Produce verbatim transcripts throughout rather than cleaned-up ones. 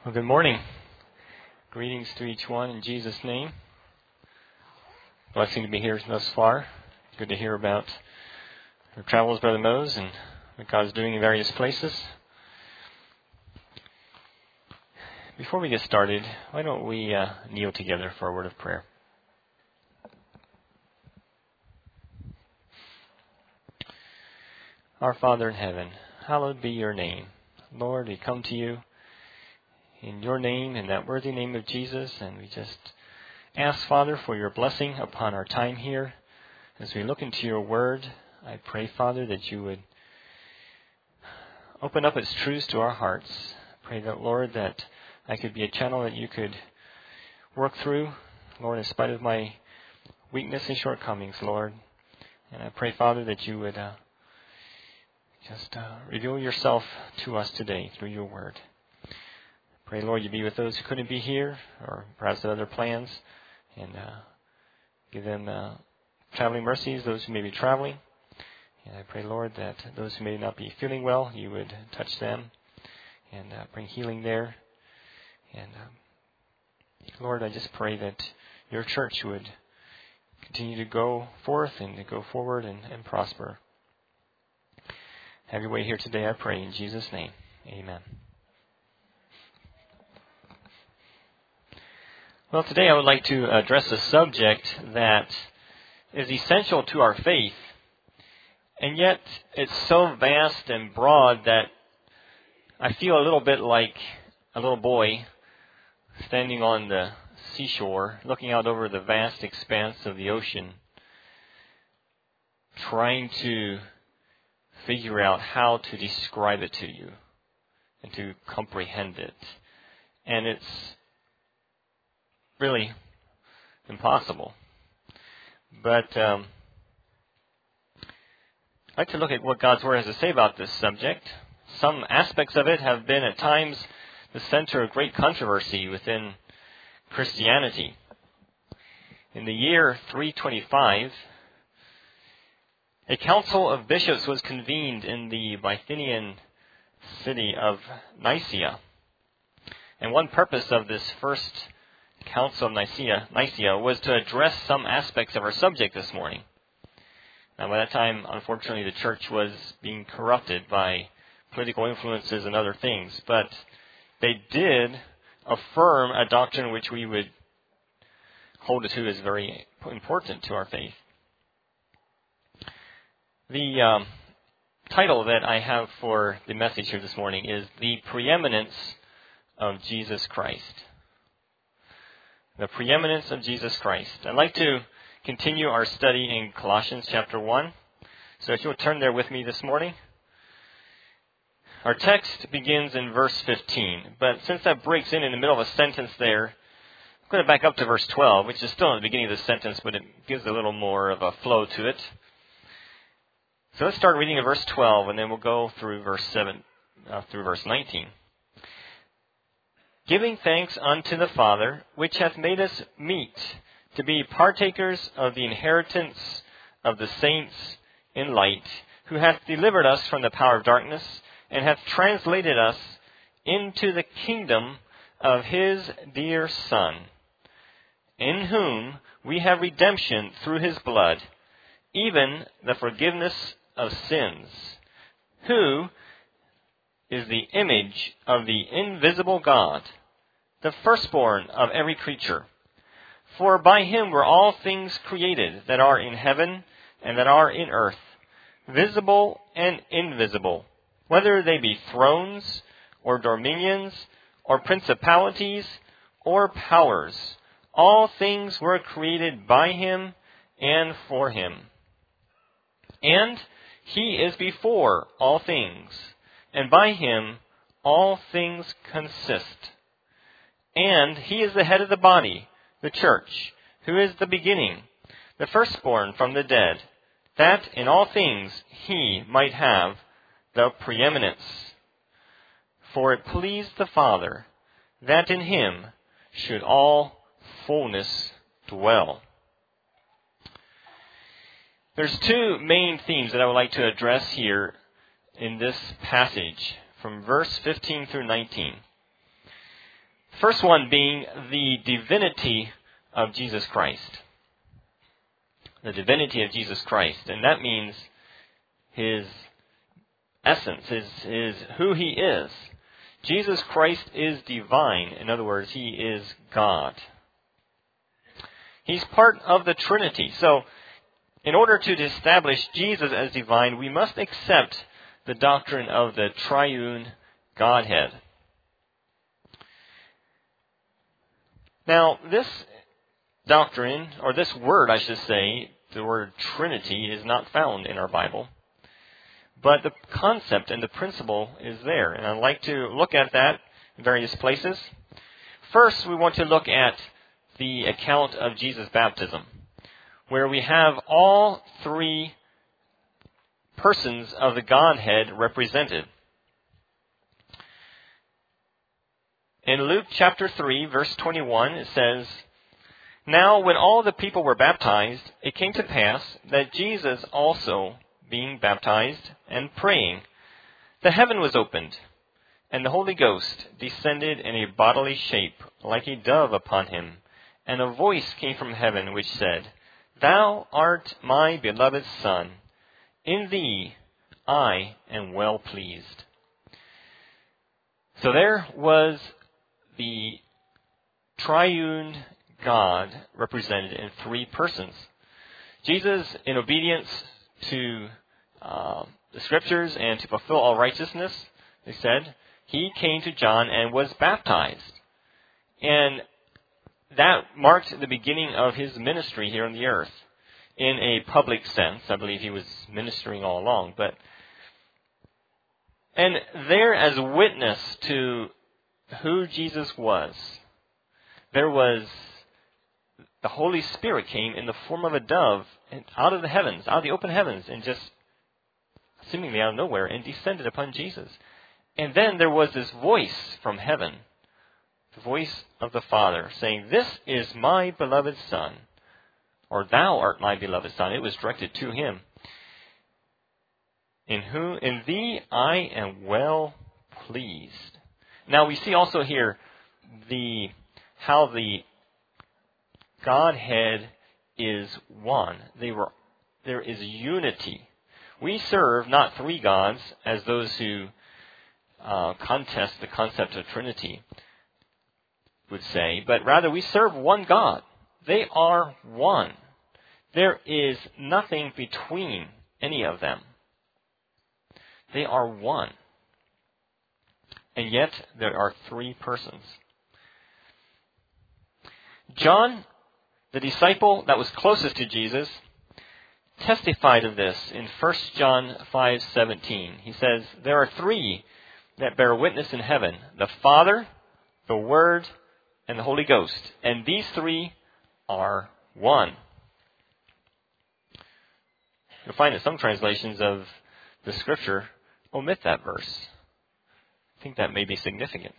Well, good morning. Greetings to each one in Jesus' name. Blessing to be here thus far. Good to hear about your travels, Brother Mose, and what God's doing in various places. Before we get started, why don't we uh, kneel together for a word of prayer. Our Father in heaven, hallowed be your name. Lord, we come to you in your name, in that worthy name of Jesus, and we just ask, Father, for your blessing upon our time here. As we look into your word, I pray, Father, that you would open up its truths to our hearts. Pray that, Lord, that I could be a channel that you could work through, Lord, in spite of my weakness and shortcomings, Lord. And I pray, Father, that you would uh, just uh, reveal yourself to us today through your word. Pray, Lord, you be with those who couldn't be here or perhaps had other plans, and uh, give them uh, traveling mercies, those who may be traveling. And I pray, Lord, that those who may not be feeling well, you would touch them and uh, bring healing there. And um, Lord, I just pray that your church would continue to go forth and to go forward and, and prosper. Have your way here today, I pray, in Jesus' name. Amen. Well, today I would like to address a subject that is essential to our faith, and yet it's so vast and broad that I feel a little bit like a little boy standing on the seashore, looking out over the vast expanse of the ocean, trying to figure out how to describe it to you and to comprehend it. And it's really impossible. But um, I'd like to look at what God's Word has to say about this subject. Some aspects of it have been at times the center of great controversy within Christianity. In the year three twenty-five, a council of bishops was convened in the Bithynian city of Nicaea. And one purpose of this first Council of Nicaea, Nicaea was to address some aspects of our subject this morning. Now, by that time, unfortunately, the church was being corrupted by political influences and other things, but they did affirm a doctrine which we would hold to as very important to our faith. The um, title that I have for the message here this morning is The Preeminence of Jesus Christ. The preeminence of Jesus Christ. I'd like to continue our study in Colossians chapter one. So if you'll turn there with me this morning. Our text begins in verse fifteen. But since that breaks in in the middle of a sentence there, I'm going to back up to verse twelve, which is still in the beginning of the sentence, but it gives a little more of a flow to it. So let's start reading in verse twelve, and then we'll go through verse seven, uh, through verse nineteen. Giving thanks unto the Father, which hath made us meet to be partakers of the inheritance of the saints in light, who hath delivered us from the power of darkness, and hath translated us into the kingdom of his dear Son, in whom we have redemption through his blood, even the forgiveness of sins, who is the image of the invisible God, the firstborn of every creature. For by him were all things created that are in heaven and that are in earth, visible and invisible, whether they be thrones or dominions or principalities or powers. All things were created by him and for him. And he is before all things, and by him all things consist. And he is the head of the body, the church, who is the beginning, the firstborn from the dead, that in all things he might have the preeminence. For it pleased the Father that in him should all fullness dwell. There's two main themes that I would like to address here in this passage from verse fifteen through nineteen. First one being the divinity of Jesus Christ. The divinity of Jesus Christ. And that means His essence, His, his who He is. Jesus Christ is divine. In other words, He is God. He's part of the Trinity. So, in order to establish Jesus as divine, we must accept the doctrine of the triune Godhead. Now, this doctrine, or this word, I should say, the word Trinity, is not found in our Bible. But the concept and the principle is there. And I'd like to look at that in various places. First, we want to look at the account of Jesus' baptism, where we have all three persons of the Godhead represented. In Luke chapter three, verse twenty-one, it says, "Now when all the people were baptized, it came to pass that Jesus also, being baptized and praying, the heaven was opened, and the Holy Ghost descended in a bodily shape like a dove upon him. And a voice came from heaven which said, Thou art my beloved Son. In thee I am well pleased." So there was the triune God represented in three persons. Jesus, in obedience to uh, the Scriptures and to fulfill all righteousness, they said, He came to John and was baptized. And that marked the beginning of His ministry here on the earth. In a public sense, I believe He was ministering all along. But and there, as witness to who Jesus was, there was the Holy Spirit came in the form of a dove and out of the heavens, out of the open heavens, and just seemingly out of nowhere, and descended upon Jesus. And then there was this voice from heaven, the voice of the Father, saying, "This is my beloved Son," or "Thou art my beloved Son." It was directed to Him. "In whom, in thee I am well pleased." Now we see also here the how the Godhead is one. They were there is unity. We serve not three gods, as those who uh, contest the concept of Trinity would say, but rather we serve one God. They are one. There is nothing between any of them. They are one. And yet there are three persons. John, the disciple that was closest to Jesus, testified of this in First John five seventeen. He says, "There are three that bear witness in heaven, the Father, the Word, and the Holy Ghost. And these three are one." You'll find that some translations of the Scripture omit that verse. I think that may be significant.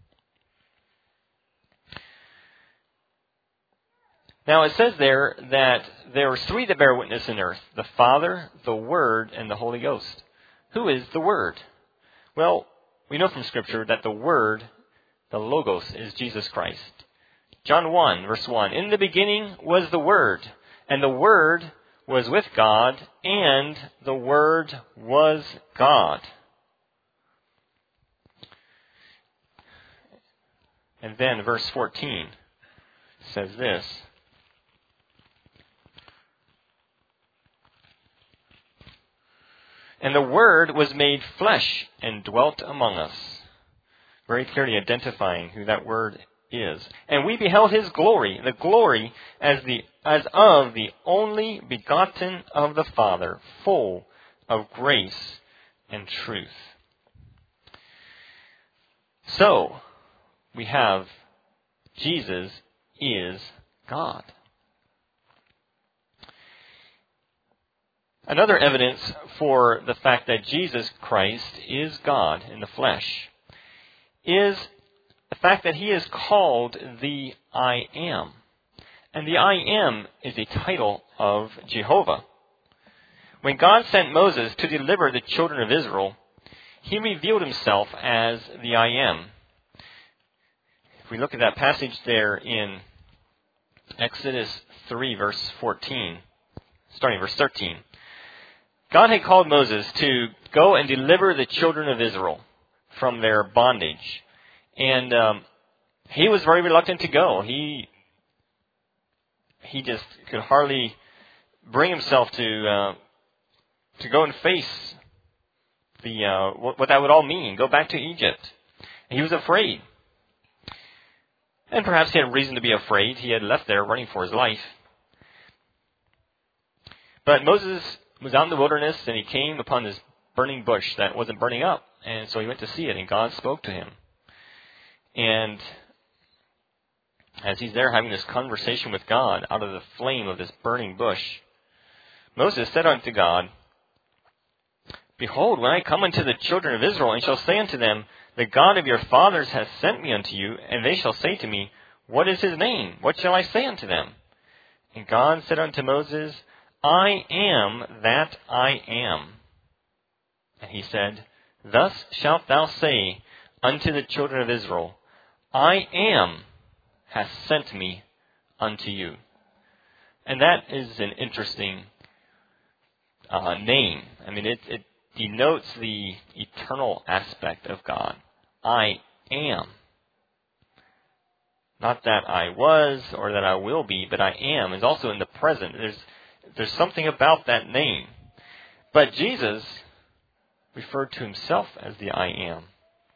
Now it says there that there are three that bear witness in earth, the Father, the Word, and the Holy Ghost. Who is the Word? Well, we know from Scripture that the Word, the Logos, is Jesus Christ. John one, verse one, "In the beginning was the Word, and the Word was with God, and the Word was God." And then verse fourteen says this, "And the Word was made flesh and dwelt among us." Very clearly identifying who that Word is. "And we beheld His glory, the glory as the as of the only begotten of the Father, full of grace and truth." So, we have Jesus is God. Another evidence for the fact that Jesus Christ is God in the flesh is the fact that He is called the I Am. And the I Am is a title of Jehovah. When God sent Moses to deliver the children of Israel, He revealed Himself as the I Am. If we look at that passage there in Exodus three, verse fourteen, starting verse thirteen. God had called Moses to go and deliver the children of Israel from their bondage. And um, he was very reluctant to go. He he just could hardly bring himself to uh, to go and face the uh, what, what that would all mean, go back to Egypt. He was afraid. And perhaps he had reason to be afraid. He had left there running for his life. But Moses was out in the wilderness, and he came upon this burning bush that wasn't burning up. And so he went to see it, and God spoke to him. And as he's there having this conversation with God out of the flame of this burning bush, Moses said unto God, Behold, when I come unto the children of Israel, and shall say unto them, The God of your fathers hath sent me unto you, and they shall say to me, What is his name? What shall I say unto them? And God said unto Moses, I am that I am. And he said, Thus shalt thou say unto the children of Israel, I am hath sent me unto you. And that is an interesting uh, name. I mean, it, it denotes the eternal aspect of God. I am. Not that I was or that I will be, but I am is also in the present. There's there's something about that name. But Jesus referred to himself as the I am.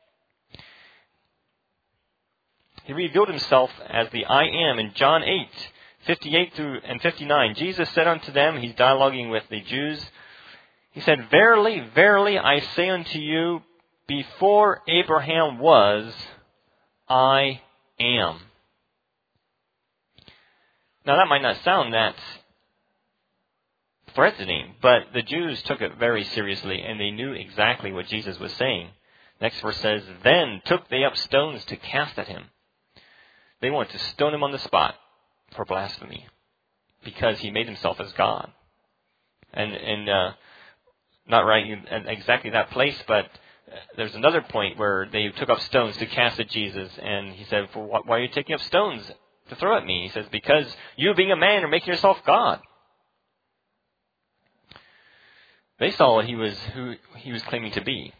He revealed himself as the I am in John eight, fifty-eight through and fifty-nine. Jesus said unto them, he's dialoguing with the Jews, he said, Verily, verily, I say unto you, before Abraham was, I am. Now that might not sound that threatening, but the Jews took it very seriously, and they knew exactly what Jesus was saying. Next verse says, Then took they up stones to cast at him. They wanted to stone him on the spot for blasphemy, because he made himself as God. And, and uh, not right in exactly that place, but there's another point where they took up stones to cast at Jesus, and he said, For what, why are you taking up stones to throw at me? He says, Because you being a man are making yourself God. They saw what he was, who he was claiming to be.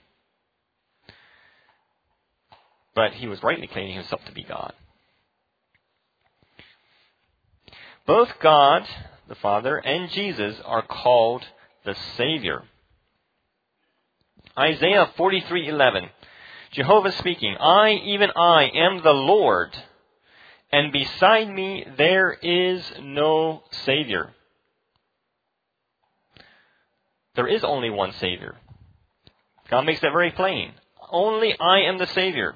But he was rightly claiming himself to be God. Both God, the Father, and Jesus are called the Savior. Isaiah forty-three eleven. Jehovah speaking, I, even I, am the Lord, and beside me there is no Savior. There is only one Savior. God makes that very plain. Only I am the Savior.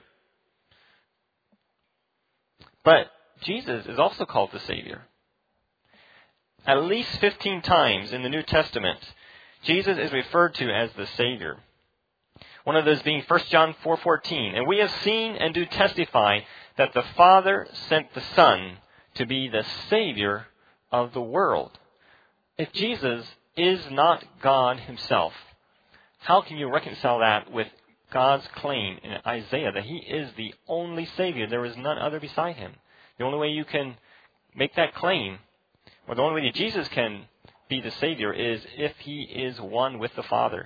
But Jesus is also called the Savior. At least fifteen times in the New Testament, Jesus is referred to as the Savior. One of those being First John four fourteen. And we have seen and do testify that the Father sent the Son to be the Savior of the world. If Jesus is not God himself, how can you reconcile that with God's claim in Isaiah that he is the only Savior? There is none other beside him. The only way you can make that claim, or the only way that Jesus can be the Savior, is if he is one with the Father.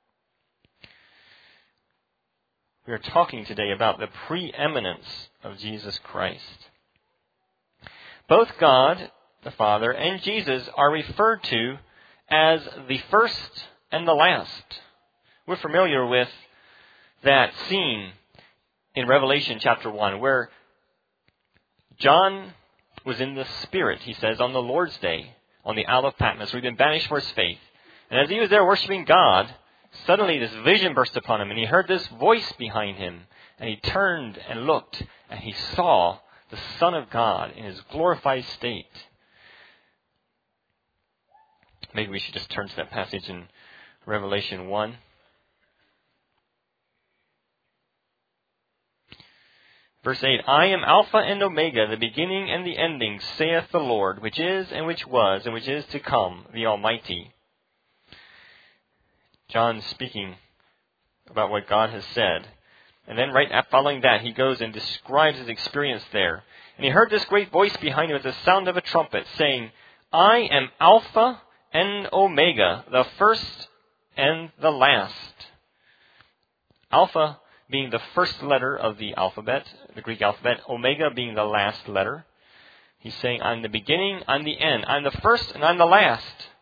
We are talking today about the preeminence of Jesus Christ. Both God, the Father, and Jesus are referred to as the first and the last. We're familiar with that scene in Revelation chapter one where John was in the Spirit, he says, on the Lord's Day, on the Isle of Patmos, where he'd been banished for his faith. And as he was there worshiping God, suddenly this vision burst upon him, and he heard this voice behind him. And he turned and looked, and he saw the Son of God in his glorified state. Maybe we should just turn to that passage in Revelation one. Verse eight, I am Alpha and Omega, the beginning and the ending, saith the Lord, which is and which was and which is to come, the Almighty. John speaking about what God has said. And then right following that, he goes and describes his experience there. And he heard this great voice behind him as the sound of a trumpet, saying, I am Alpha and Omega, the first and the last. Alpha being the first letter of the alphabet, the Greek alphabet, Omega being the last letter. He's saying, I'm the beginning, I'm the end. I'm the first and I'm the last.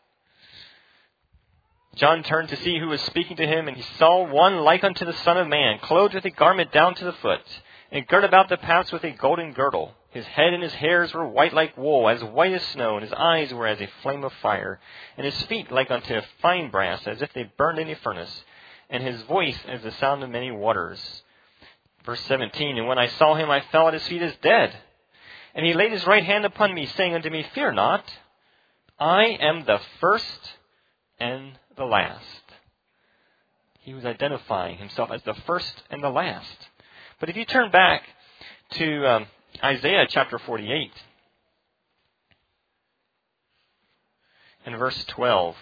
John turned to see who was speaking to him, and he saw one like unto the Son of Man, clothed with a garment down to the foot, and girt about the paps with a golden girdle. His head and his hairs were white like wool, as white as snow, and his eyes were as a flame of fire, and his feet like unto fine brass, as if they burned in a furnace, and his voice as the sound of many waters. Verse seventeen, And when I saw him, I fell at his feet as dead. And he laid his right hand upon me, saying unto me, Fear not, I am the first and the last. He was identifying himself as the first and the last. But if you turn back to um, Isaiah chapter forty-eight, and verse twelve,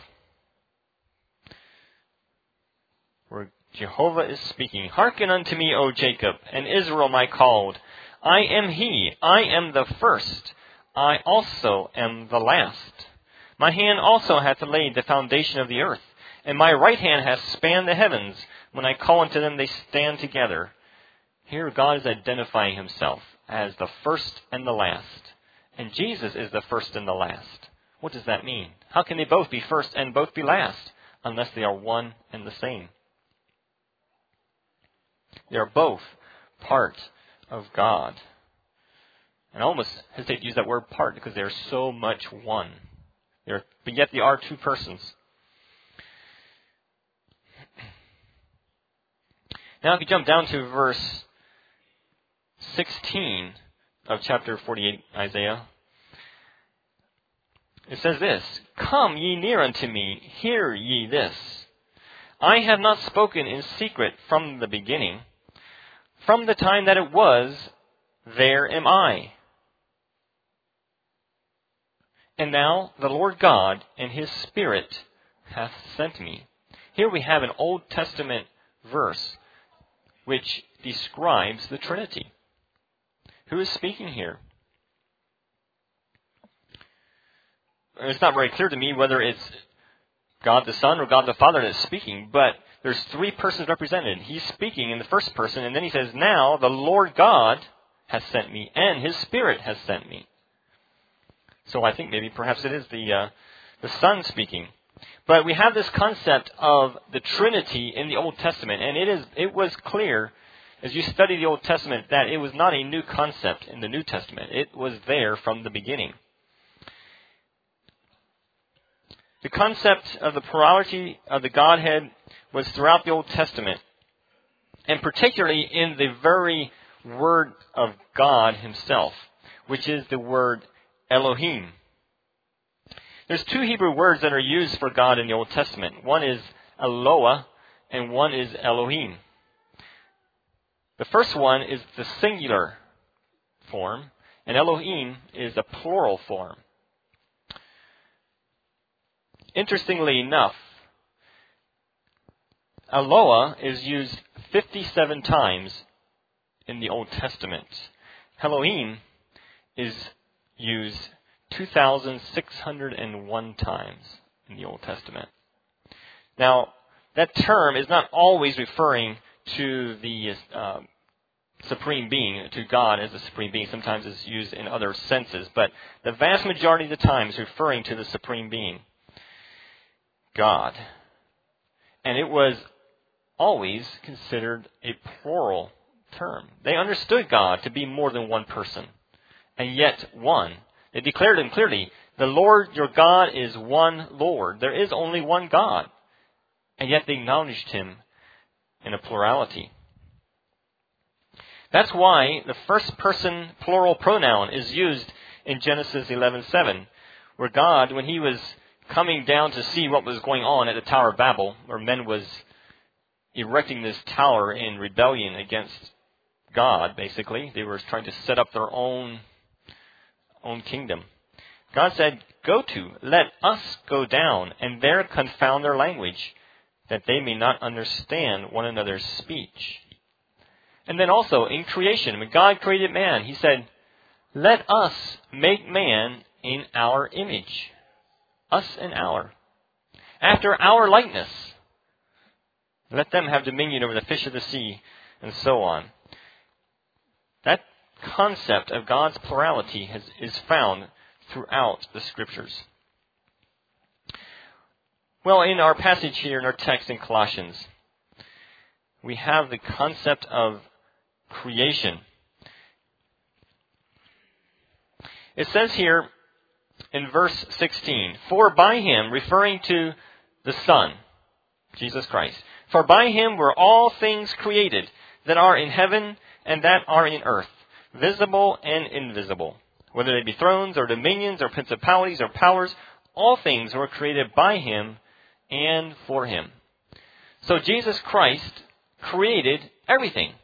where Jehovah is speaking, Hearken unto me, O Jacob, and Israel my called. I am he, I am the first, I also am the last. My hand also hath laid the foundation of the earth, and my right hand hath spanned the heavens. When I call unto them, they stand together. Here God is identifying himself as the first and the last. And Jesus is the first and the last. What does that mean? How can they both be first and both be last, unless they are one and the same? They are both part of God. And I almost hesitate to use that word part because they are so much one. They're, but yet they are two persons. Now if you jump down to verse sixteen of chapter forty-eight, Isaiah, it says this, Come ye near unto me, hear ye this. I have not spoken in secret from the beginning. From the time that it was, there am I. And now the Lord God and his Spirit hath sent me. Here we have an Old Testament verse which describes the Trinity. Who is speaking here? It's not very clear to me whether it's God the Son or God the Father that's speaking, but there's three persons represented. He's speaking in the first person, and then he says, Now the Lord God has sent me, and his Spirit has sent me. So I think maybe perhaps it is the uh, the Son speaking. But we have this concept of the Trinity in the Old Testament, and it is it was clear as you study the Old Testament that it was not a new concept in the New Testament. It was there from the beginning. The concept of the plurality of the Godhead was throughout the Old Testament, and particularly in the very word of God himself, which is the word Elohim. There's two Hebrew words that are used for God in the Old Testament. One is Eloah, and one is Elohim. The first one is the singular form, and Elohim is a plural form. Interestingly enough, Eloah is used fifty-seven times in the Old Testament. Elohim is used two thousand six hundred one times in the Old Testament. Now, that term is not always referring to the uh, Supreme Being, to God as the Supreme Being. Sometimes it's used in other senses, but the vast majority of the time is referring to the Supreme Being, God. And it was always considered a plural term. They understood God to be more than one person, and yet one. They declared him clearly, the Lord your God is one Lord. There is only one God. And yet they acknowledged him in a plurality. That's why the first person plural pronoun is used in Genesis eleven seven, where God, when he was coming down to see what was going on at the Tower of Babel, where men was erecting this tower in rebellion against God, basically. They were trying to set up their own, own kingdom. God said, Go to, let us go down, and there confound their language, that they may not understand one another's speech. And then also in creation, when God created man, He said, let us make man in our image. Us and our. After our likeness. Let them have dominion over the fish of the sea, and so on. That concept of God's plurality has, is found throughout the Scriptures. Well, in our passage here, in our text in Colossians, we have the concept of creation. It says here in verse sixteen, for by Him, referring to the Son, Jesus Christ, for by Him were all things created that are in heaven and that are in earth, visible and invisible. Whether they be thrones or dominions or principalities or powers, all things were created by Him and for Him. So Jesus Christ created everything.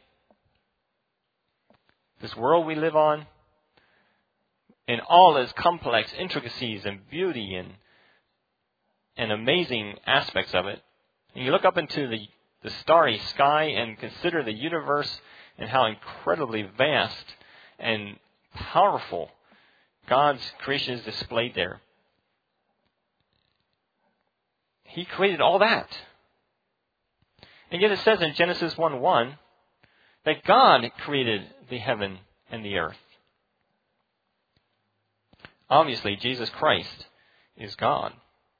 This world we live on, in all its complex intricacies and beauty and, and amazing aspects of it. And you look up into the, the starry sky and consider the universe and how incredibly vast and powerful God's creation is displayed there. He created all that. And yet it says in Genesis one one that God created the heaven and the earth. Obviously, Jesus Christ is God.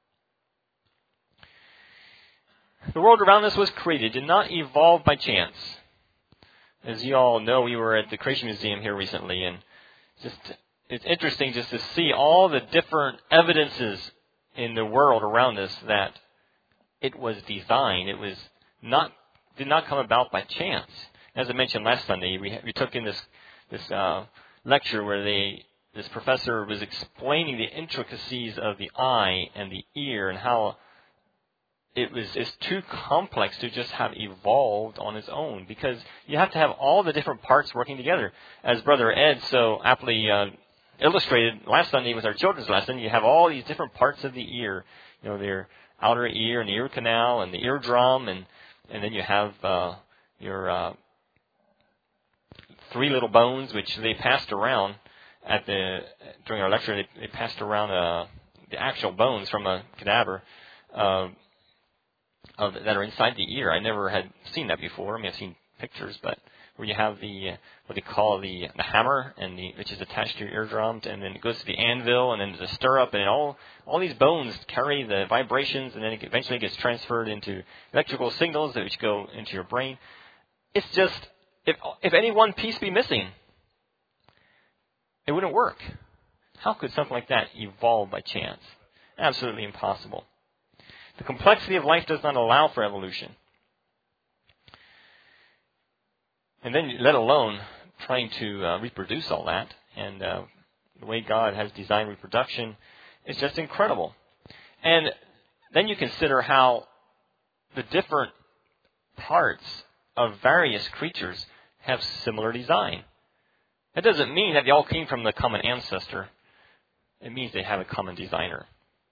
The world around us was created, did not evolve by chance. As you all know, we were at the Creation Museum here recently, and just it's interesting just to see all the different evidences in the world around us that it was designed. It was not did not come about by chance. As I mentioned last Sunday, we we took in this this uh, lecture where they this professor was explaining the intricacies of the eye and the ear and how it was it's too complex to just have evolved on its own, because you have to have all the different parts working together. As Brother Ed so aptly uh, illustrated last Sunday with our children's lesson, you have all these different parts of the ear. You know, their outer ear and the ear canal and the eardrum, and and then you have uh, your uh, three little bones which they passed around at the during our lecture. They, they passed around uh, the actual bones from a cadaver. Uh, Of, that are inside the ear. I never had seen that before. I mean, I've seen pictures, but where you have the uh, what they call the the hammer, and the which is attached to your eardrum, and then it goes to the anvil, and then the stirrup, and all all these bones carry the vibrations, and then it eventually gets transferred into electrical signals that which go into your brain. It's just if if any one piece be missing, it wouldn't work. How could something like that evolve by chance? Absolutely impossible. The complexity of life does not allow for evolution. And then, let alone trying to uh, reproduce all that. And uh, the way God has designed reproduction is just incredible. And then you consider how the different parts of various creatures have similar design. That doesn't mean that they all came from the common ancestor. It means they have a common designer.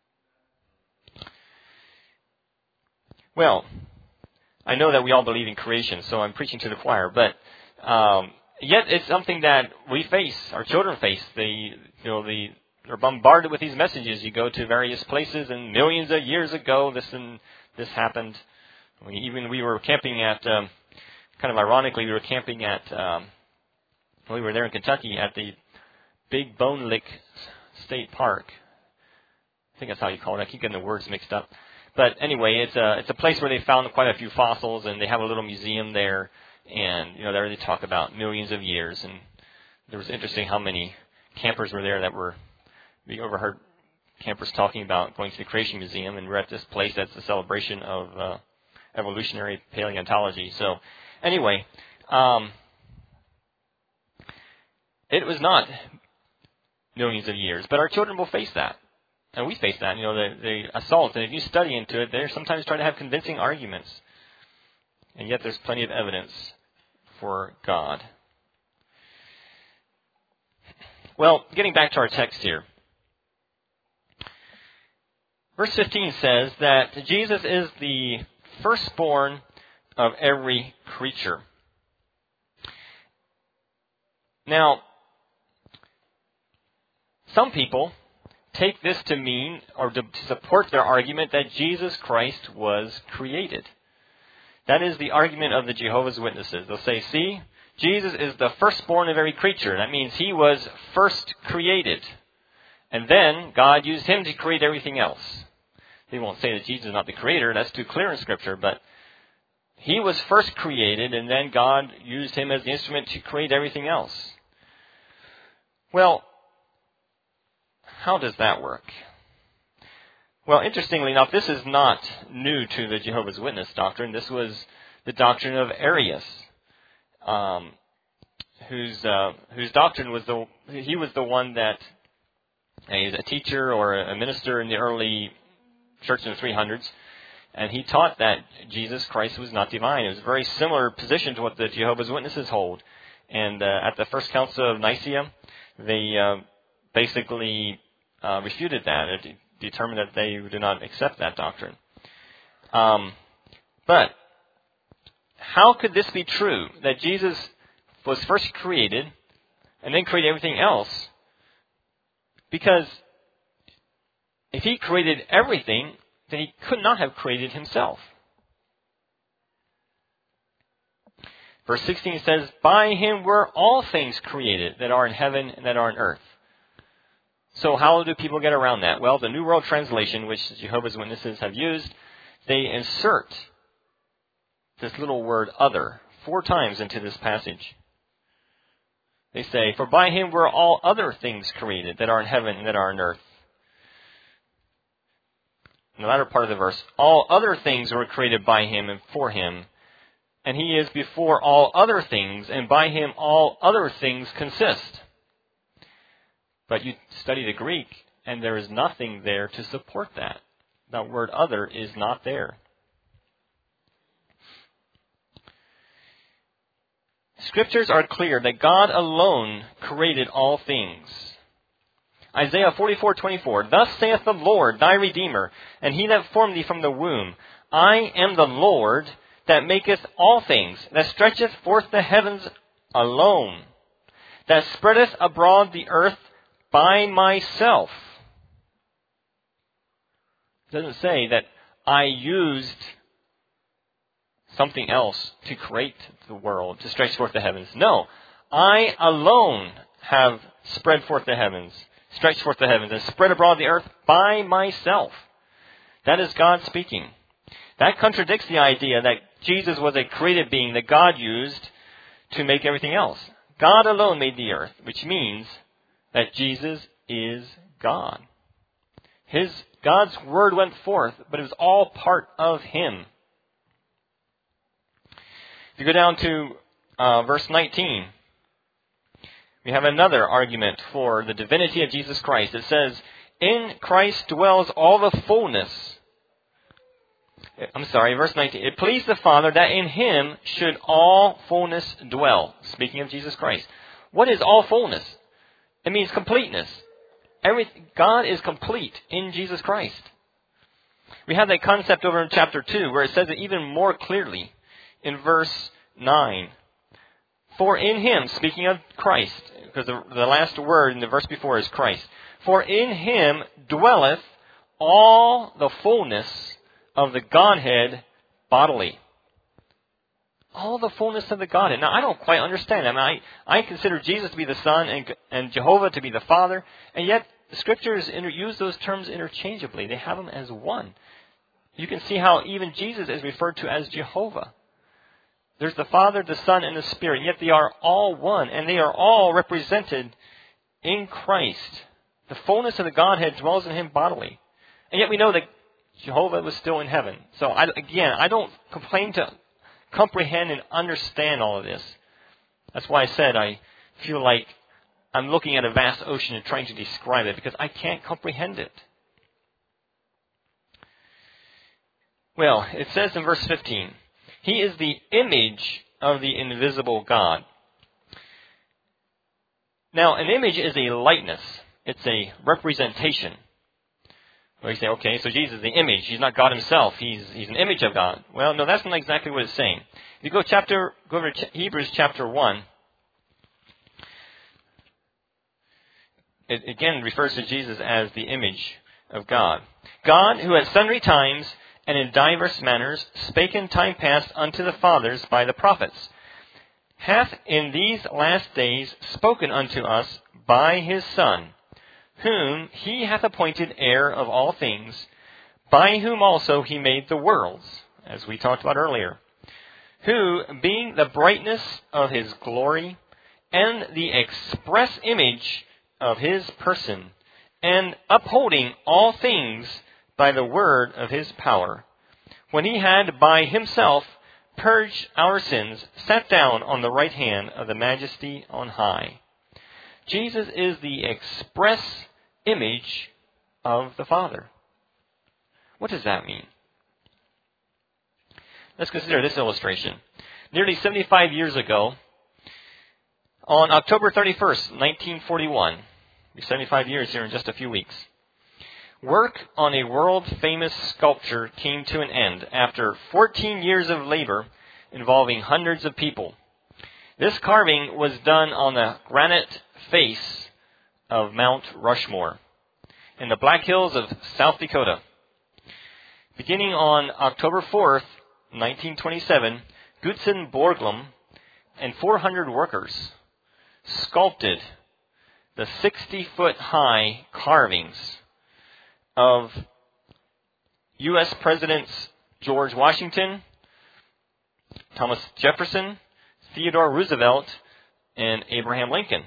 Well, I know that we all believe in creation, so I'm preaching to the choir, but um, yet it's something that we face, our children face. They, you know, they are bombarded with these messages. You go to various places, and millions of years ago, this and this happened. We, even we were camping at, um, kind of ironically, we were camping at, um, we were there in Kentucky at the Big Bone Lick State Park. I think that's how you call it. I keep getting the words mixed up. But anyway, it's a it's a place where they found quite a few fossils, and they have a little museum there. And you know, there they talk about millions of years. And it was interesting how many campers were there that were. We overheard campers talking about going to the Creation Museum, and we're at this place that's a celebration of uh, evolutionary paleontology. So anyway, um, it was not millions of years, but our children will face that. And we face that, you know, the, the assault. And if you study into it, they're sometimes trying to have convincing arguments. And yet there's plenty of evidence for God. Well, getting back to our text here. Verse fifteen says that Jesus is the firstborn of every creature. Now, some people take this to mean, or to support their argument, that Jesus Christ was created. That is the argument of the Jehovah's Witnesses. They'll say, see, Jesus is the firstborn of every creature. That means he was first created. And then God used him to create everything else. They won't say that Jesus is not the creator. That's too clear in Scripture. But he was first created, and then God used him as the instrument to create everything else. Well, how does that work? Well, interestingly enough, this is not new to the Jehovah's Witness doctrine. This was the doctrine of Arius, um, whose uh, whose doctrine was the he was the one that a, a teacher or a minister in the early church in the three hundreds, and he taught that Jesus Christ was not divine. It was a very similar position to what the Jehovah's Witnesses hold. And uh, at the First Council of Nicaea, they uh, basically uh, refuted that. It determined that they do not accept that doctrine. Um, but how could this be true, that Jesus was first created and then created everything else? Because if he created everything, then he could not have created himself. Verse sixteen says, by him were all things created that are in heaven and that are on earth. So how do people get around that? Well, the New World Translation, which the Jehovah's Witnesses have used, they insert this little word other four times into this passage. They say, for by him were all other things created that are in heaven and that are on earth. In the latter part of the verse, all other things were created by him and for him, and he is before all other things, and by him all other things consist. But you study the Greek, and there is nothing there to support that. That word other is not there. Scriptures are clear that God alone created all things. Isaiah forty-four twenty-four, thus saith the Lord, thy Redeemer, and he that formed thee from the womb, I am the Lord that maketh all things, that stretcheth forth the heavens alone, that spreadeth abroad the earth by myself. It doesn't say that I used something else to create the world, to stretch forth the heavens. No, I alone have spread forth the heavens, stretched forth the heavens, and spread abroad the earth by myself. That is God speaking. That contradicts the idea that Jesus was a created being that God used to make everything else. God alone made the earth, which means that Jesus is God. His God's word went forth, but it was all part of him. If you go down to uh, verse nineteen, we have another argument for the divinity of Jesus Christ. It says, in Christ dwells all the fullness. I'm sorry, verse nineteen. It pleased the Father that in him should all fullness dwell. Speaking of Jesus Christ. What is all fullness? It means completeness. Every, God is complete in Jesus Christ. We have that concept over in chapter two where it says it even more clearly in verse nine. For in him, speaking of Christ, because the, the last word in the verse before is Christ. For in him dwelleth all the fullness of the Godhead bodily. All the fullness of the Godhead. Now, I don't quite understand. I mean, I, I consider Jesus to be the Son and, and Jehovah to be the Father, and yet the Scriptures inter- use those terms interchangeably. They have them as one. You can see how even Jesus is referred to as Jehovah. There's the Father, the Son, and the Spirit, yet they are all one, and they are all represented in Christ. The fullness of the Godhead dwells in him bodily. And yet we know that Jehovah was still in heaven. So I, again, I don't complain to comprehend and understand all of this. That's why I said I feel like I'm looking at a vast ocean and trying to describe it because I can't comprehend it. Well, it says in verse fifteen, he is the image of the invisible God. Now, an image is a likeness. It's a representation. Well, you say, okay, so Jesus is the image. He's not God himself. He's he's an image of God. Well, no, that's not exactly what it's saying. If you go chapter, go over to Hebrews chapter one, it again refers to Jesus as the image of God. God, who at sundry times and in divers manners spake in time past unto the fathers by the prophets, hath in these last days spoken unto us by his Son, whom he hath appointed heir of all things, by whom also he made the worlds, as we talked about earlier, who, being the brightness of his glory, and the express image of his person, and upholding all things by the word of his power, when he had by himself purged our sins, sat down on the right hand of the majesty on high. Jesus is the express image of the Father. What does that mean? Let's consider this illustration. Nearly seventy-five years ago, on October thirty-first, nineteen forty-one, seventy-five years here in just a few weeks, work on a world-famous sculpture came to an end after fourteen years of labor involving hundreds of people. This carving was done on the granite face of Mount Rushmore in the Black Hills of South Dakota. Beginning on October fourth, nineteen twenty-seven, Gutzen Borglum and four hundred workers sculpted the sixty-foot-high carvings of U S Presidents George Washington, Thomas Jefferson, Theodore Roosevelt, and Abraham Lincoln.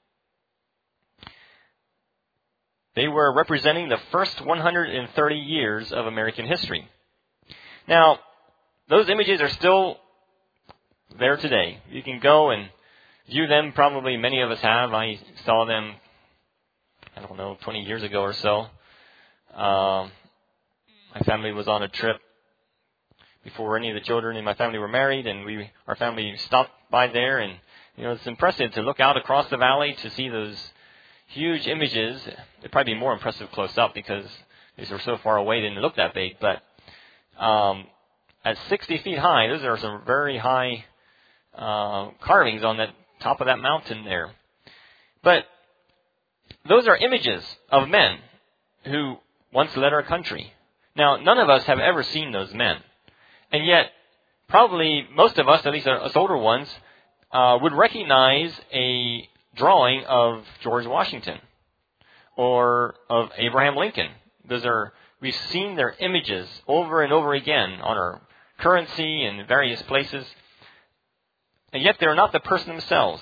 They were representing the first one hundred thirty years of American history. Now, those images are still there today. You can go and view them. Probably many of us have. I saw them, I don't know, twenty years ago or so. Um, my family was on a trip before any of the children in my family were married, and we, our family stopped by there, and you know, it's impressive to look out across the valley to see those huge images. It'd probably be more impressive close up because these were so far away they didn't look that big. But um, at sixty feet high, those are some very high uh, carvings on the top of that mountain there. But those are images of men who once led our country. Now, none of us have ever seen those men. And yet, probably most of us, at least us older ones, uh, would recognize a drawing of George Washington or of Abraham Lincoln. Those are, we've seen their images over and over again on our currency in various places. And yet they're not the person themselves.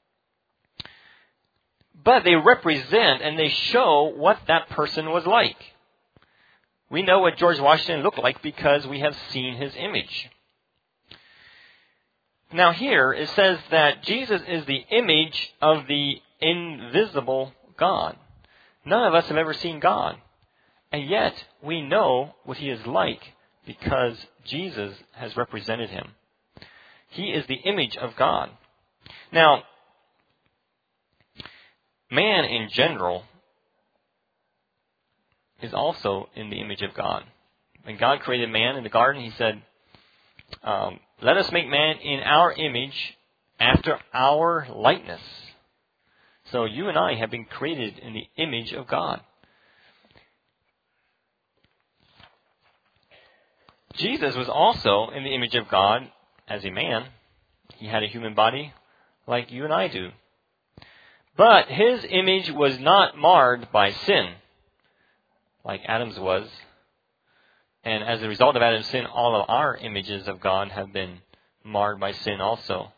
But they represent and they show what that person was like. We know what George Washington looked like because we have seen his image. Now here it says that Jesus is the image of the invisible God. None of us have ever seen God. And yet we know what he is like because Jesus has represented him. He is the image of God. Now, man in general is also in the image of God. When God created man in the garden, he said, um, let us make man in our image after our likeness. So you and I have been created in the image of God. Jesus was also in the image of God as a man. He had a human body like you and I do. But his image was not marred by sin like Adam's was. And as a result of Adam's sin, all of our images of God have been marred by sin also.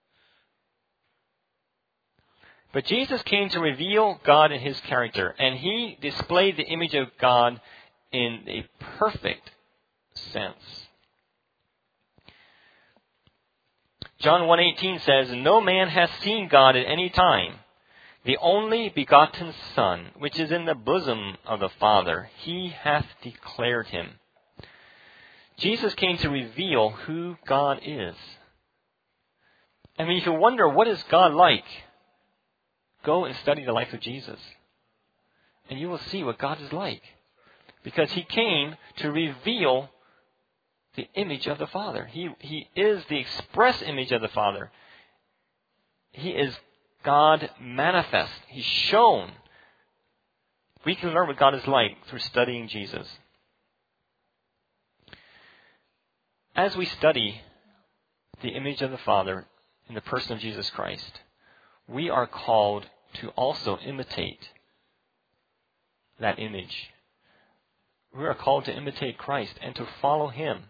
But Jesus came to reveal God and his character, and he displayed the image of God in a perfect sense. John one eighteen says, no man hath seen God at any time. The only begotten Son, which is in the bosom of the Father, he hath declared him. Jesus came to reveal who God is. I mean, if you wonder, what is God like? Go and study the life of Jesus. And you will see what God is like. Because he came to reveal the image of the Father. He, he is the express image of the Father. He is God manifest. He's shown We can learn what God is like through studying Jesus. As we study the image of the Father in the person of Jesus Christ, we are called to also imitate that image. We are called to imitate Christ and to follow Him.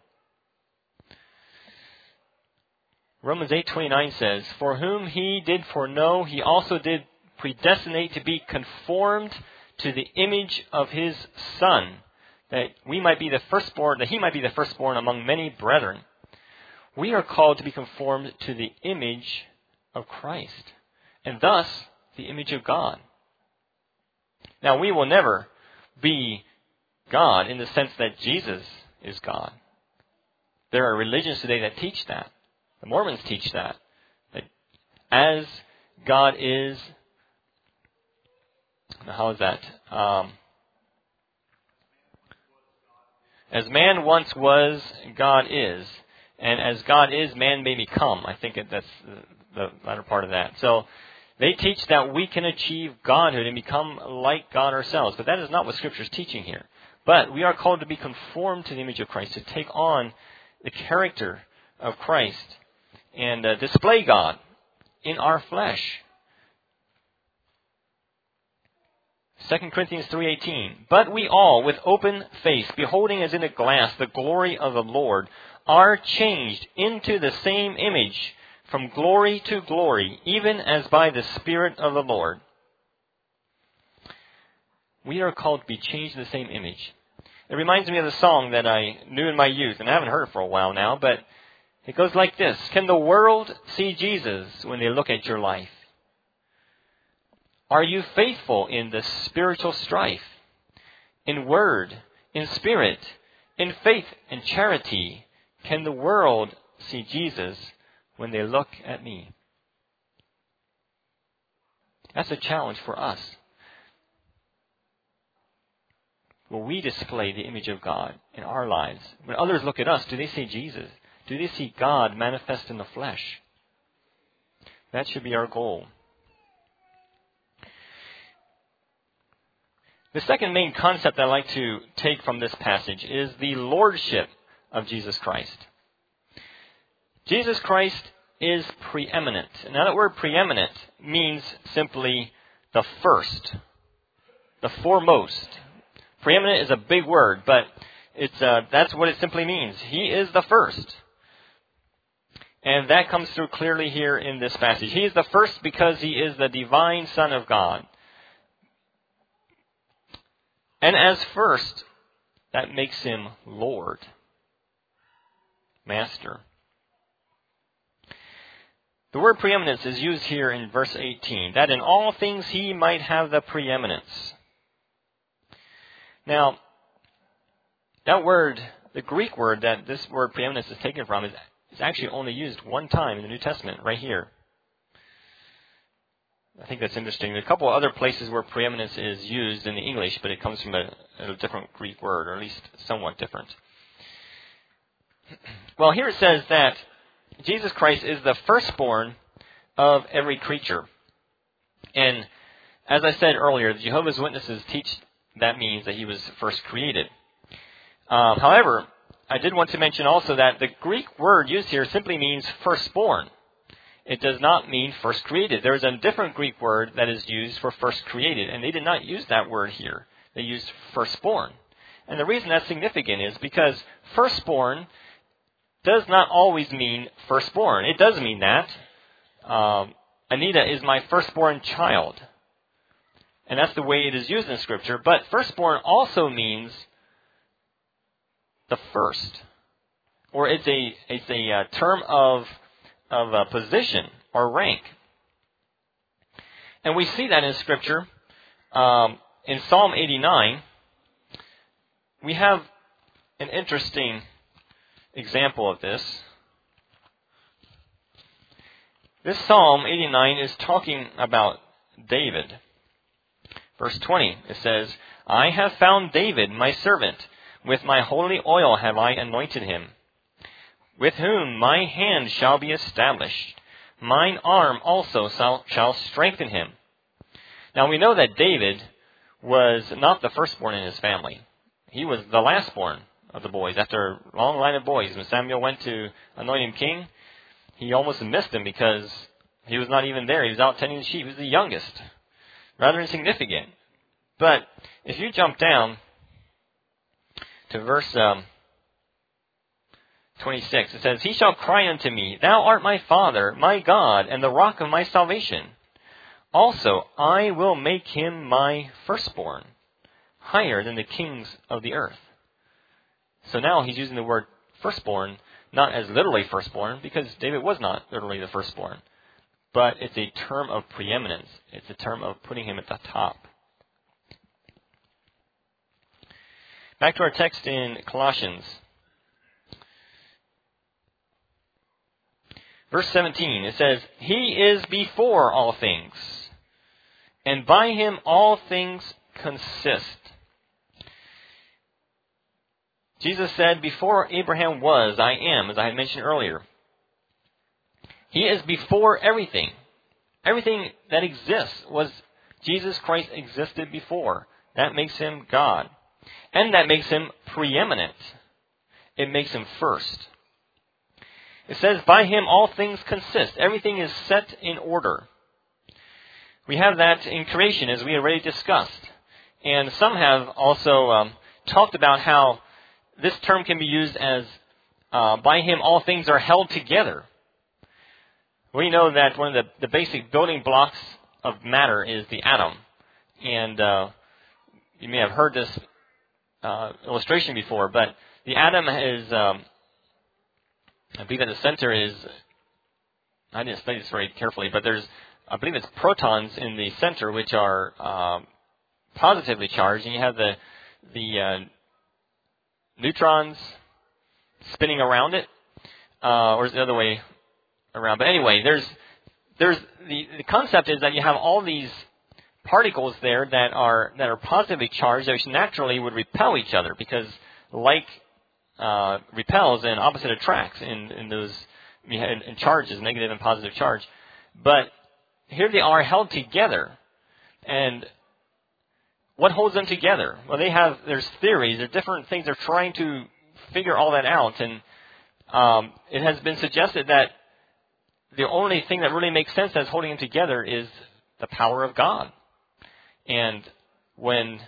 Romans eight twenty-nine says, "For whom He did foreknow, He also did predestinate to be conformed to the image of His Son, that we might be the firstborn, that He might be the firstborn among many brethren." We are called to be conformed to the image of Christ, and thus the image of God. Now, we will never be God in the sense that Jesus is God. There are religions today that teach that. The Mormons teach that. That as God is, how is that? Um, as man once was, God is. And as God is, man may become. I think that's the latter part of that. So they teach that we can achieve Godhood and become like God ourselves. But that is not what Scripture is teaching here. But we are called to be conformed to the image of Christ, to take on the character of Christ and uh, display God in our flesh. Second Corinthians three eighteen, "But we all, with open face, beholding as in a glass the glory of the Lord, are changed into the same image, from glory to glory, even as by the Spirit of the Lord." We are called to be changed in the same image. It reminds me of the song that I knew in my youth, and I haven't heard it for a while now, but it goes like this: "Can the world see Jesus when they look at your life? Are you faithful in the spiritual strife? In word, in spirit, in faith and charity, can the world see Jesus when they look at me?" That's a challenge for us. Will we display the image of God in our lives? When others look at us, do they see Jesus? Do they see God manifest in the flesh? That should be our goal. The second main concept I'd like to take from this passage is the lordship of Jesus Christ. Jesus Christ is preeminent. Now, that word preeminent means simply the first, the foremost. Preeminent is a big word, but it's uh, that's what it simply means. He is the first. And that comes through clearly here in this passage. He is the first because He is the divine Son of God. And as first, that makes Him Lord, Master. The word preeminence is used here in verse eighteen, that in all things He might have the preeminence. Now, that word, the Greek word that this word preeminence is taken from, is, is actually only used one time in the New Testament, right here. I think that's interesting. There are a couple of other places where preeminence is used in the English, but it comes from a, a different Greek word, or at least somewhat different. Well, here it says that Jesus Christ is the firstborn of every creature. And as I said earlier, the Jehovah's Witnesses teach that means that He was first created. Um, however, I did want to mention also that the Greek word used here simply means firstborn. It does not mean first created. There is a different Greek word that is used for first created, and they did not use that word here. They used firstborn. And the reason that's significant is because firstborn does not always mean firstborn. It does mean that. Um, Anita is my firstborn child. And that's the way it is used in Scripture. But firstborn also means the first. Or it's a it's a uh, term of, of uh, position or rank. And we see that in Scripture. Um, in Psalm eighty-nine, we have an interesting example of this. This Psalm eighty-nine is talking about David. Verse twenty, it says, "I have found David, my servant. With my holy oil have I anointed him, with whom my hand shall be established. Mine arm also shall strengthen him." Now we know that David was not the firstborn in his family. He was the lastborn of the boys. After a long line of boys, when Samuel went to anoint him king, he almost missed him because he was not even there. He was out tending the sheep. He was the youngest. Rather insignificant. But if you jump down to verse um, twenty-six, it says, He shall cry unto me, Thou art my Father, my God, and the rock of my salvation. Also, I will make him my firstborn, higher than the kings of the earth. So now he's using the word firstborn, not as literally firstborn, because David was not literally the firstborn. But it's a term of preeminence. It's a term of putting him at the top. Back to our text in Colossians. Verse seventeen, it says, He is before all things, and by him all things consist. Jesus said, Before Abraham was, I am, as I had mentioned earlier. He is before everything. Everything that exists was Jesus Christ existed before. That makes him God. And that makes him preeminent. It makes him first. It says, by him all things consist. Everything is set in order. We have that in creation, as we already discussed. And some have also um, talked about how this term can be used as, uh, by him all things are held together. We know that one of the, the basic building blocks of matter is the atom. And uh, you may have heard this uh, illustration before, but the atom is, um, I believe at the center is, I didn't study this very carefully, but there's, I believe it's protons in the center which are uh, positively charged, and you have the, the uh, neutrons spinning around it, uh, or is it the other way around? But anyway, there's there's the, the concept is that you have all these particles there that are that are positively charged, which naturally would repel each other because like uh, repels and opposite attracts in, in those in, in charges, negative and positive charge. But here they are held together, and what holds them together? Well, they have there's theories, there's different things they're trying to figure all that out, and um, it has been suggested that the only thing that really makes sense as holding them together is the power of God. And when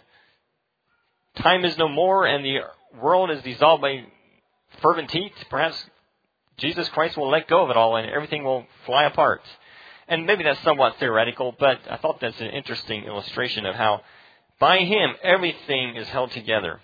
time is no more and the world is dissolved by fervent heat, perhaps Jesus Christ will let go of it all and everything will fly apart. And maybe that's somewhat theoretical, but I thought that's an interesting illustration of how by him everything is held together.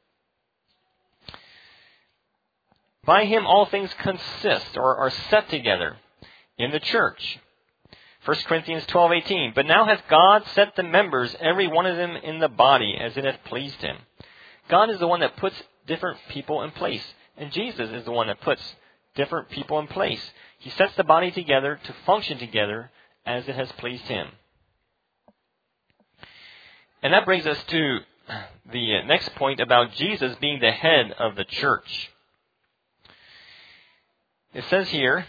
By him all things consist or are set together in the church. First Corinthians twelve eighteen. But now hath God set the members, every one of them in the body, as it hath pleased him. God is the one that puts different people in place. And Jesus is the one that puts different people in place. He sets the body together to function together as it has pleased him. And that brings us to the next point about Jesus being the head of the church. It says here,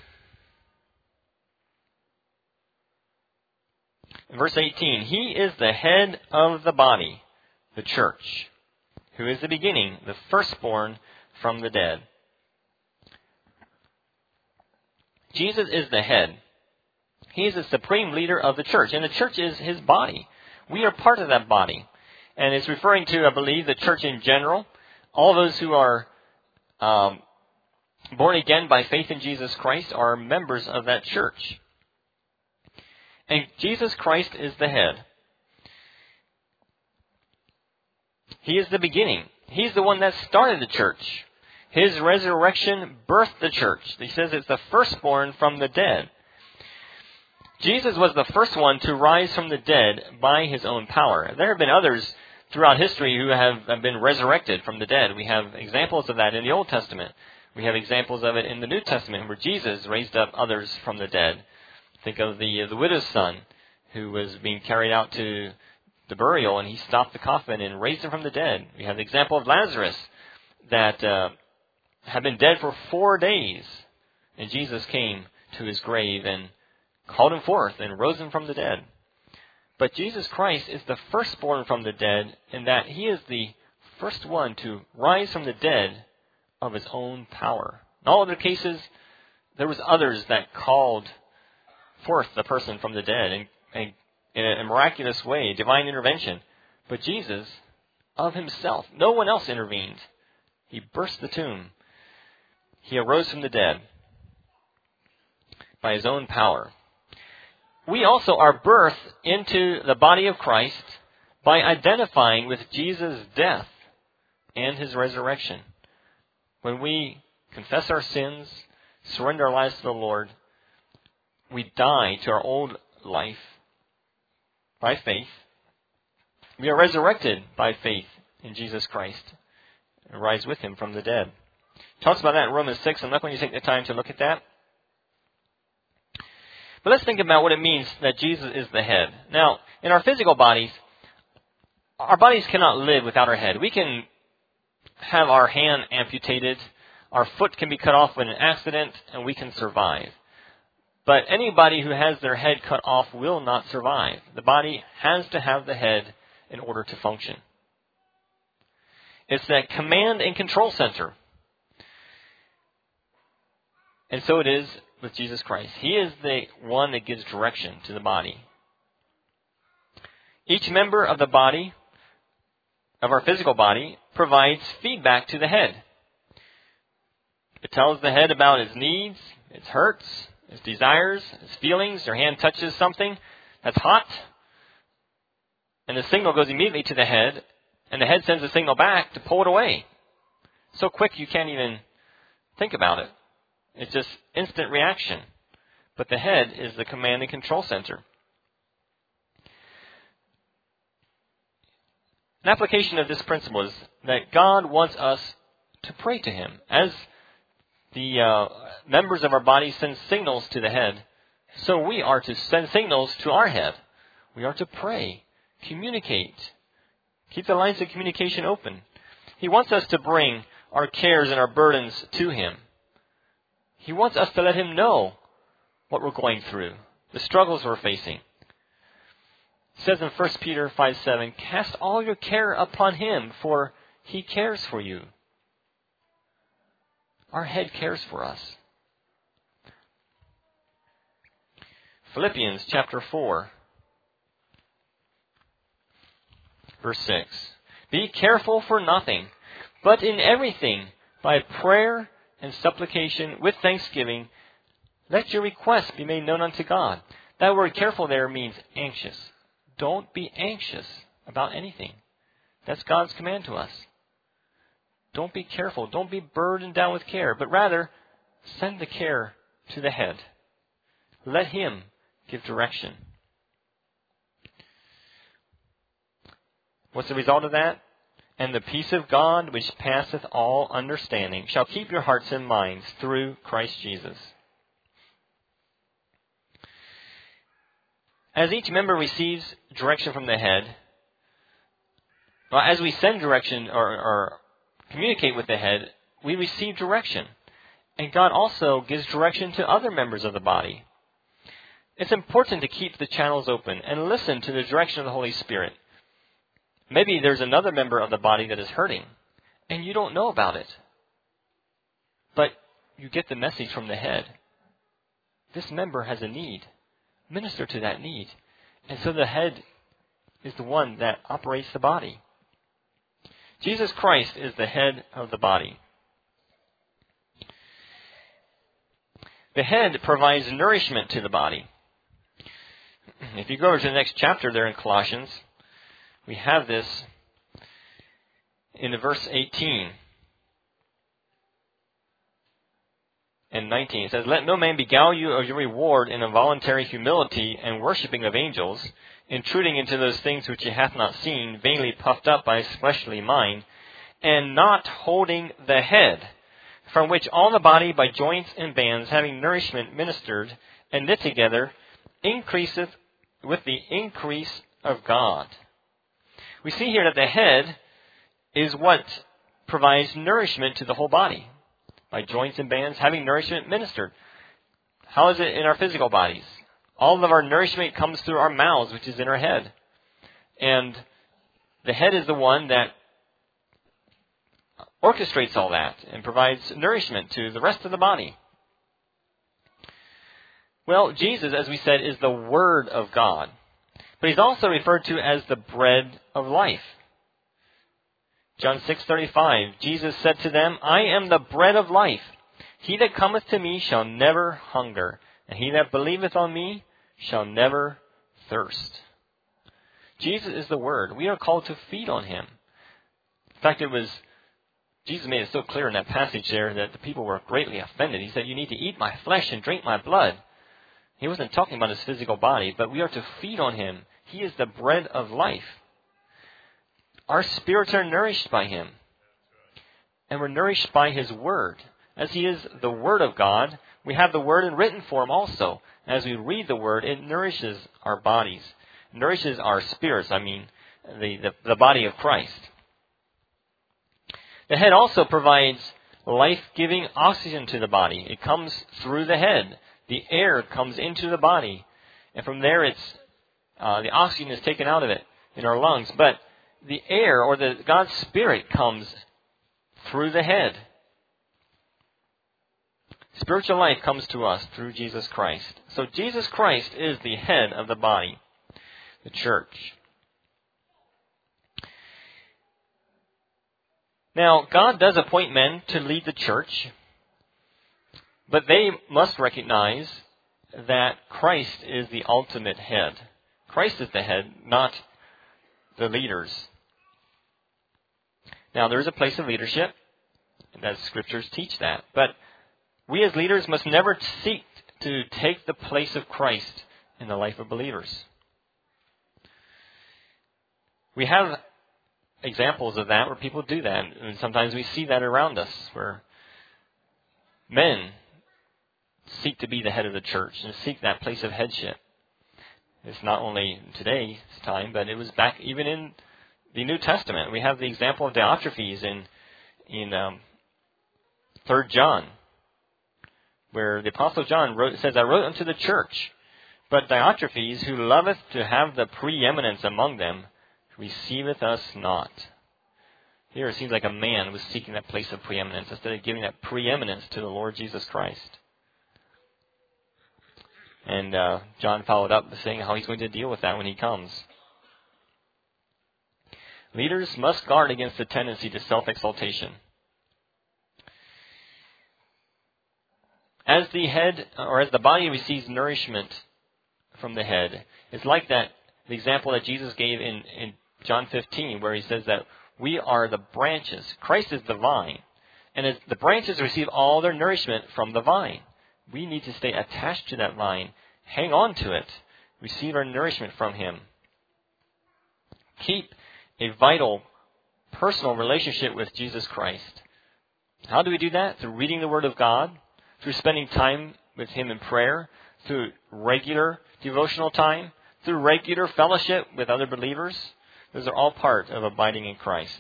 in verse eighteen, He is the head of the body, the church, who is the beginning, the firstborn from the dead. Jesus is the head. He is the supreme leader of the church, and the church is his body. We are part of that body. And it's referring to, I believe, the church in general, all those who are um, born again by faith in Jesus Christ are members of that church. And Jesus Christ is the head. He is the beginning. He's the one that started the church. His resurrection birthed the church. He says it's the firstborn from the dead. Jesus was the first one to rise from the dead by his own power. There have been others throughout history who have been resurrected from the dead. We have examples of that in the Old Testament. We have examples of it in the New Testament where Jesus raised up others from the dead. Think of the the widow's son who was being carried out to the burial, and he stopped the coffin and raised him from the dead. We have the example of Lazarus that uh, had been dead for four days, and Jesus came to his grave and called him forth and rose him from the dead. But Jesus Christ is the firstborn from the dead, in that he is the first one to rise from the dead of his own power. In all other cases, there was others that called forth the person from the dead and, and in a miraculous way, divine intervention. But Jesus, of himself, no one else intervened. He burst the tomb. He arose from the dead by his own power. We also are birthed into the body of Christ by identifying with Jesus' death and his resurrection. When we confess our sins, surrender our lives to the Lord, we die to our old life by faith. We are resurrected by faith in Jesus Christ and rise with him from the dead. It talks about that in Romans six. I'm not going to take the time to look at that. But let's think about what it means that Jesus is the head. Now, in our physical bodies, our bodies cannot live without our head. We can have our hand amputated, our foot can be cut off in an accident, and we can survive. But anybody who has their head cut off will not survive. The body has to have the head in order to function. It's that command and control center. And so it is with Jesus Christ. He is the one that gives direction to the body. Each member of the body, of our physical body, provides feedback to the head. It tells the head about its needs, its hurts, its desires, its feelings. Your hand touches something that's hot, and the signal goes immediately to the head, and the head sends a signal back to pull it away. So quick you can't even think about it. It's just instant reaction. But the head is the command and control center. An application of this principle is that God wants us to pray to him. As the uh, members of our body send signals to the head, so we are to send signals to our head. We are to pray, communicate, keep the lines of communication open. He wants us to bring our cares and our burdens to him. He wants us to let him know what we're going through, the struggles we're facing. It says in First Peter five seven, cast all your care upon him, for he cares for you. Our head cares for us. Philippians chapter four, verse six. Be careful for nothing, but in everything, by prayer and supplication with thanksgiving, let your requests be made known unto God. That word careful there means anxious. Don't be anxious about anything. That's God's command to us. Don't be careful. Don't be burdened down with care, but rather send the care to the head. Let him give direction. What's the result of that? And the peace of God, which passeth all understanding, shall keep your hearts and minds through Christ Jesus. As each member receives direction from the head, well, as we send direction or, or communicate with the head, we receive direction. And God also gives direction to other members of the body. It's important to keep the channels open and listen to the direction of the Holy Spirit. Maybe there's another member of the body that is hurting, and you don't know about it. But you get the message from the head. This member has a need. Minister to that need. And so the head is the one that operates the body. Jesus Christ is the head of the body. The head provides nourishment to the body. If you go over to the next chapter there in Colossians, we have this in verse eighteen and nineteen. It says, let no man beguile you of your reward in involuntary humility and worshipping of angels, intruding into those things which ye hath not seen, vainly puffed up by his fleshly mind, and not holding the head, from which all the body by joints and bands, having nourishment ministered and knit together, increaseth with the increase of God. We see here that the head is what provides nourishment to the whole body. By joints and bands, having nourishment ministered. How is it in our physical bodies? All of our nourishment comes through our mouths, which is in our head. And the head is the one that orchestrates all that and provides nourishment to the rest of the body. Well, Jesus, as we said, is the Word of God. But he's also referred to as the bread of life. John six thirty-five, Jesus said to them, I am the bread of life. He that cometh to me shall never hunger, and he that believeth on me shall never thirst. Jesus is the Word. We are called to feed on him. In fact, it was, Jesus made it so clear in that passage there that the people were greatly offended. He said, you need to eat my flesh and drink my blood. He wasn't talking about his physical body, but we are to feed on him. He is the bread of life. Our spirits are nourished by him. And we're nourished by his Word. As he is the Word of God, we have the Word in written form also. As we read the Word, it nourishes our bodies. It nourishes our spirits, I mean, the, the, the body of Christ. The head also provides life-giving oxygen to the body. It comes through the head. The air comes into the body. And from there, it's uh, the oxygen is taken out of it in our lungs. But the air, or the God's Spirit, comes through the head. Spiritual life comes to us through Jesus Christ. So Jesus Christ is the head of the body, the church. Now, God does appoint men to lead the church, but they must recognize that Christ is the ultimate head. Christ is the head, not the leaders. Now, there is a place of leadership, and that Scriptures teach that. But we as leaders must never seek to take the place of Christ in the life of believers. We have examples of that where people do that, and sometimes we see that around us, where men seek to be the head of the church and seek that place of headship. It's not only today's time, but it was back even in the New Testament. We have the example of Diotrephes in in um, Third John, where the Apostle John wrote, says, I wrote unto the church, but Diotrephes, who loveth to have the preeminence among them, receiveth us not. Here it seems like a man was seeking that place of preeminence instead of giving that preeminence to the Lord Jesus Christ. And uh, John followed up by saying how he's going to deal with that when he comes. Leaders must guard against the tendency to self-exaltation. As the head, or as the body receives nourishment from the head, it's like that, the example that Jesus gave in, in John fifteen, where he says that we are the branches. Christ is the vine. And as the branches receive all their nourishment from the vine, we need to stay attached to that vine, hang on to it, receive our nourishment from him. Keep a vital, personal relationship with Jesus Christ. How do we do that? Through reading the Word of God, through spending time with him in prayer, through regular devotional time, through regular fellowship with other believers. Those are all part of abiding in Christ.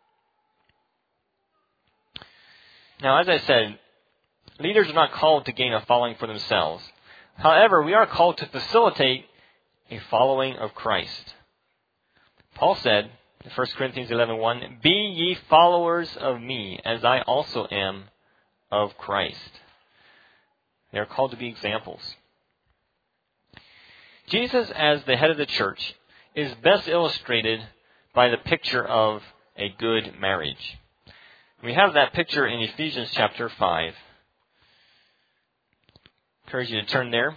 Now, as I said, leaders are not called to gain a following for themselves. However, we are called to facilitate a following of Christ. Paul said in First Corinthians eleven one, Be ye followers of me, as I also am of Christ. They are called to be examples. Jesus, as the head of the church, is best illustrated by the picture of a good marriage. We have that picture in Ephesians chapter five. I encourage you to turn there.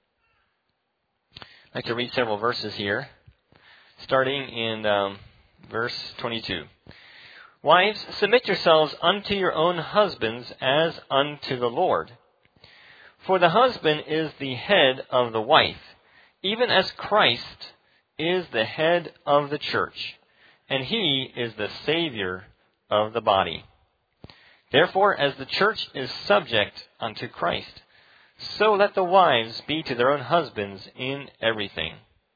I'd like to read several verses here, starting in um, verse twenty-two. Wives, submit yourselves unto your own husbands as unto the Lord. For the husband is the head of the wife, even as Christ is the head of the church, and he is the Savior of the body. Therefore, as the church is subject unto Christ, so let the wives be to their own husbands in everything.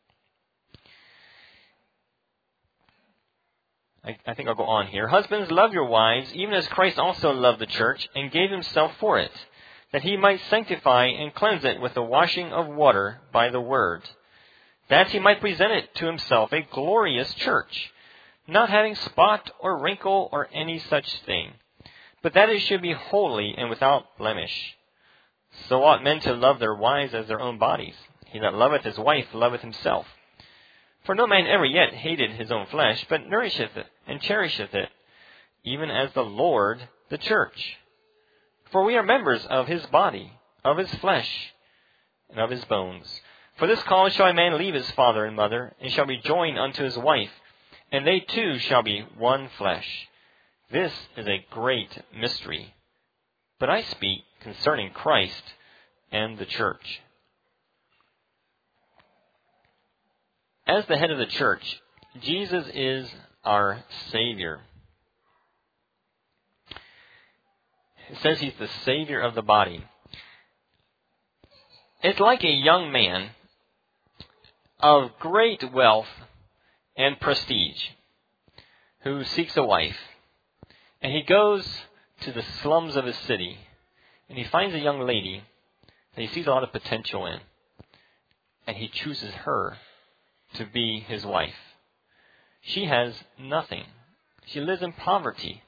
I, I think I'll go on here. Husbands, love your wives, even as Christ also loved the church and gave himself for it, that he might sanctify and cleanse it with the washing of water by the word, that he might present it to himself a glorious church, not having spot or wrinkle or any such thing, but that it should be holy and without blemish. So ought men to love their wives as their own bodies. He that loveth his wife loveth himself. For no man ever yet hated his own flesh, but nourisheth it and cherisheth it, even as the Lord the church. For we are members of his body, of his flesh, and of his bones. For this cause shall a man leave his father and mother, and shall be joined unto his wife, and they two shall be one flesh. This is a great mystery. But I speak concerning Christ and the church. As the head of the church, Jesus is our Savior. It says he's the Savior of the body. It's like a young man of great wealth and prestige who seeks a wife. And he goes to the slums of his city, and he finds a young lady that he sees a lot of potential in. And he chooses her to be his wife. She has nothing. She lives in poverty.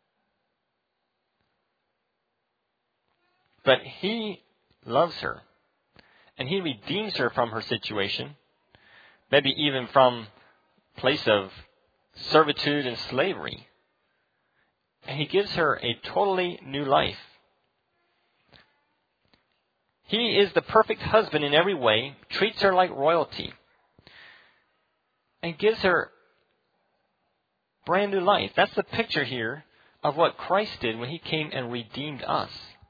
But he loves her. And he redeems her from her situation. Maybe even from a place of servitude and slavery. And he gives her a totally new life. He is the perfect husband in every way, treats her like royalty, and gives her brand new life. That's the picture here of what Christ did when he came and redeemed us.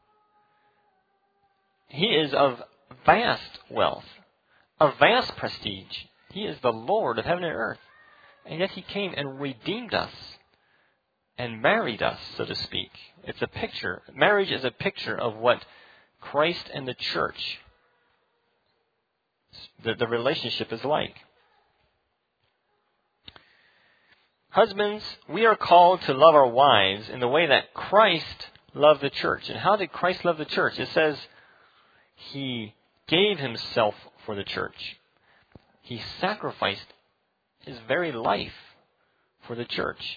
He is of vast wealth, of vast prestige. He is the Lord of heaven and earth. And yet he came and redeemed us and married us, so to speak. It's a picture. Marriage is a picture of what Christ and the church, the, the relationship is like. Husbands, we are called to love our wives in the way that Christ loved the church. And how did Christ love the church? It says he gave himself for the church. He sacrificed his very life for the church,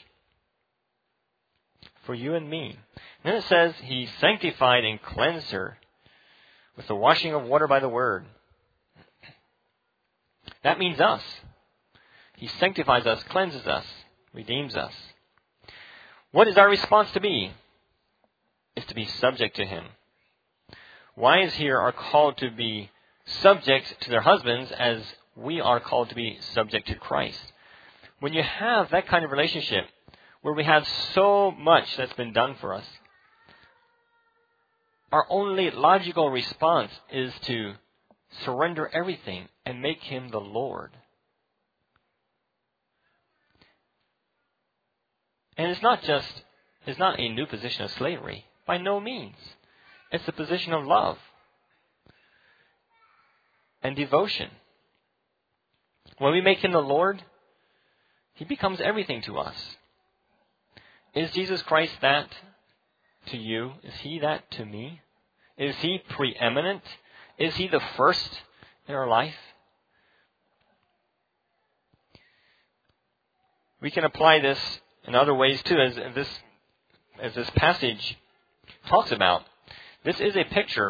for you and me. And then it says he sanctified and cleansed her with the washing of water by the word. That means us. He sanctifies us, cleanses us, redeems us. What is our response to be? Is to be subject to him. Wives here are called to be subject to their husbands as we are called to be subject to Christ. When you have that kind of relationship where we have so much that's been done for us, our only logical response is to surrender everything and make him the Lord. And it's not just, it's not a new position of slavery. By no means. It's a position of love and devotion. When we make him the Lord, he becomes everything to us. Is Jesus Christ that to you? Is he that to me? Is he preeminent? Is he the first in our life? We can apply this in other ways too, as this, as this passage talks about. This is a picture.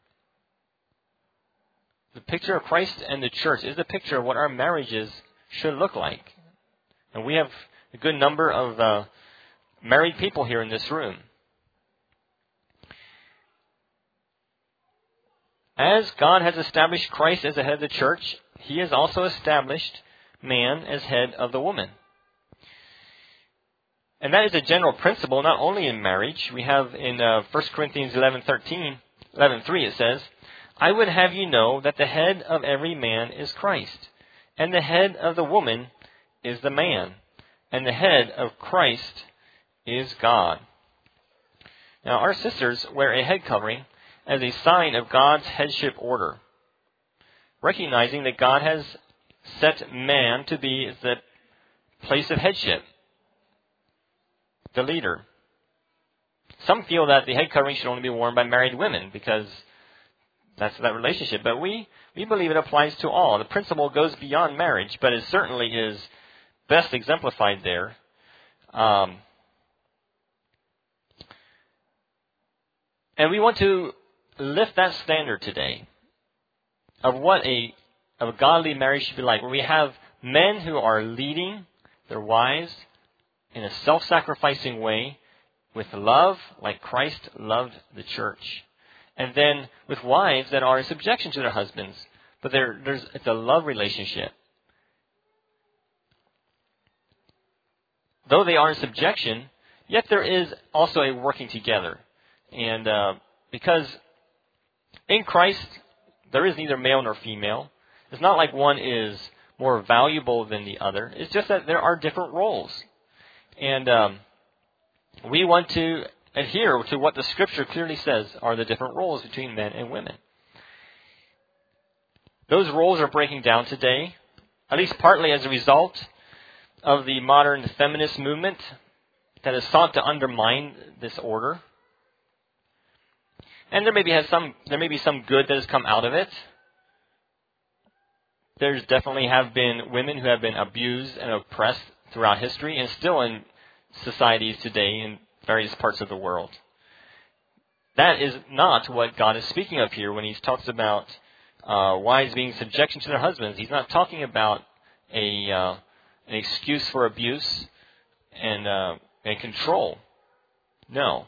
The picture of Christ and the church is a picture of what our marriages should look like. And we have a good number of uh, married people here in this room. As God has established Christ as the head of the church, he has also established man as head of the woman. And that is a general principle, not only in marriage. We have in uh, First Corinthians eleven thirteen, eleven three, it says, I would have you know that the head of every man is Christ, and the head of the woman is the man, and the head of Christ is God. Now, our sisters wear a head covering as a sign of God's headship order, recognizing that God has set man to be the place of headship, the leader. some feel that the head covering should only be worn by married women because that's that relationship. But we, we believe it applies to all. The principle goes beyond marriage, but it certainly is best exemplified there. Um, and we want to lift that standard today of what a, of a godly marriage should be like, where we have men who are leading their wives in a self-sacrificing way with love, like Christ loved the church. And then with wives that are in subjection to their husbands. But there, there's, it's a love relationship. Though they are in subjection, yet there is also a working together. And uh, because in Christ, there is neither male nor female. It's not like one is more valuable than the other. It's just that there are different roles. And um, we want to adhere to what the Scripture clearly says are the different roles between men and women. Those roles are breaking down today, at least partly as a result of the modern feminist movement that has sought to undermine this order. And there may be has some there may be some good that has come out of it. There's definitely have been women who have been abused and oppressed throughout history and still in societies today in various parts of the world. That is not what God is speaking of here when he talks about uh, wives being in subjection to their husbands. He's not talking about a uh, an excuse for abuse and, uh, and control. No.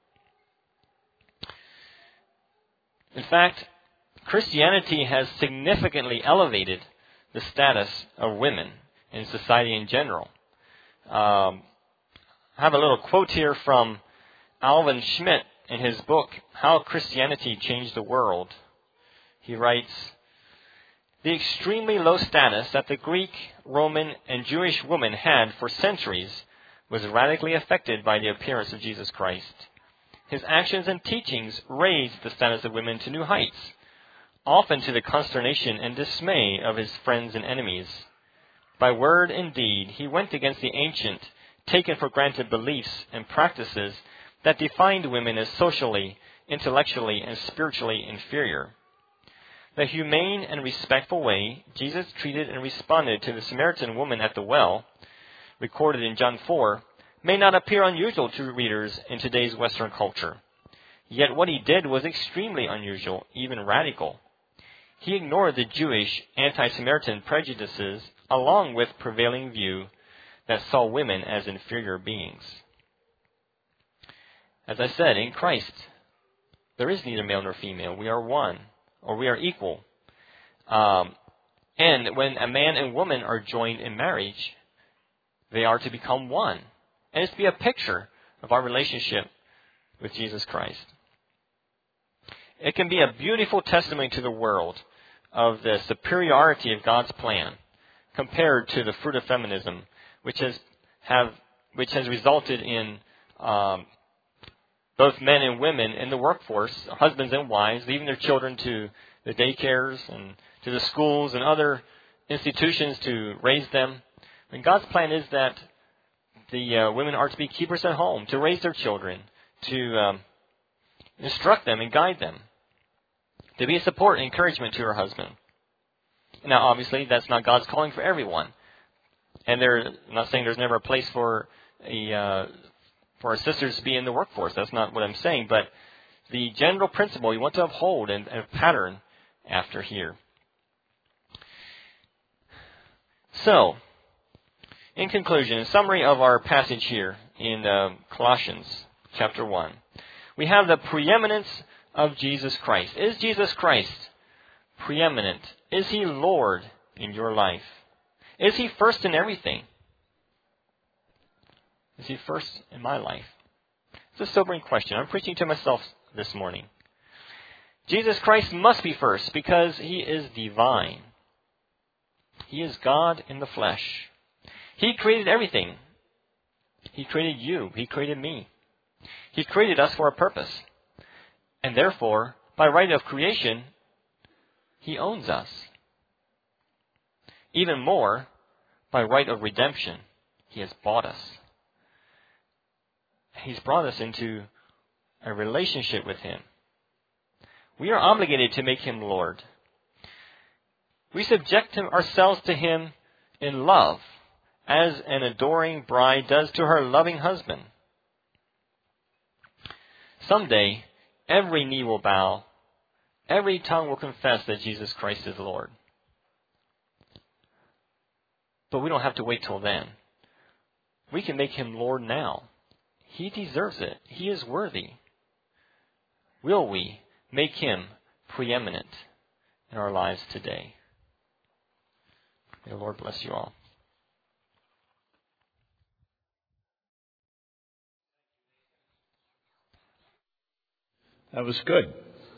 In fact, Christianity has significantly elevated the status of women in society in general. Um, I have a little quote here from Alvin Schmidt in his book, How Christianity Changed the World. He writes, "The extremely low status that the Greek, Roman, and Jewish woman had for centuries was radically affected by the appearance of Jesus Christ. His actions and teachings raised the status of women to new heights, often to the consternation and dismay of his friends and enemies. By word and deed, he went against the ancient, taken for granted beliefs and practices that defined women as socially, intellectually, and spiritually inferior. The humane and respectful way Jesus treated and responded to the Samaritan woman at the well, recorded in John four, may not appear unusual to readers in today's Western culture. Yet what he did was extremely unusual, even radical. He ignored the Jewish anti-Samaritan prejudices along with prevailing view that saw women as inferior beings. As I said, in Christ, there is neither male nor female. We are one, or we are equal. Um, and when a man and woman are joined in marriage, they are to become one. And it's to be a picture of our relationship with Jesus Christ. It can be a beautiful testimony to the world of the superiority of God's plan compared to the fruit of feminism, which has have which has resulted in um, both men and women in the workforce, husbands and wives, leaving their children to the daycares and to the schools and other institutions to raise them. And God's plan is that the uh, women are to be keepers at home, to raise their children, to um, instruct them and guide them, to be a support and encouragement to her husband. Now, obviously, that's not God's calling for everyone. And there, I'm not saying there's never a place for a uh, for our sisters to be in the workforce. That's not what I'm saying. But the general principle you want to uphold and, and pattern after here. So, in conclusion, in summary of our passage here in uh, Colossians chapter one, we have the preeminence of Jesus Christ. Is Jesus Christ preeminent? Is he Lord in your life? Is he first in everything? Is he first in my life? It's a sobering question. I'm preaching to myself this morning. Jesus Christ must be first because he is divine. He is God in the flesh. He created everything. He created you. He created me. He created us for a purpose. And therefore, by right of creation, he owns us. Even more, by right of redemption, he has bought us. He's brought us into a relationship with Him. We are obligated to make Him Lord. We subject him, ourselves to Him in love, as an adoring bride does to her loving husband. Someday, every knee will bow, every tongue will confess that Jesus Christ is Lord. But we don't have to wait till then. We can make Him Lord now. He deserves it. He is worthy. Will we make Him preeminent in our lives today? May the Lord bless you all. That was good.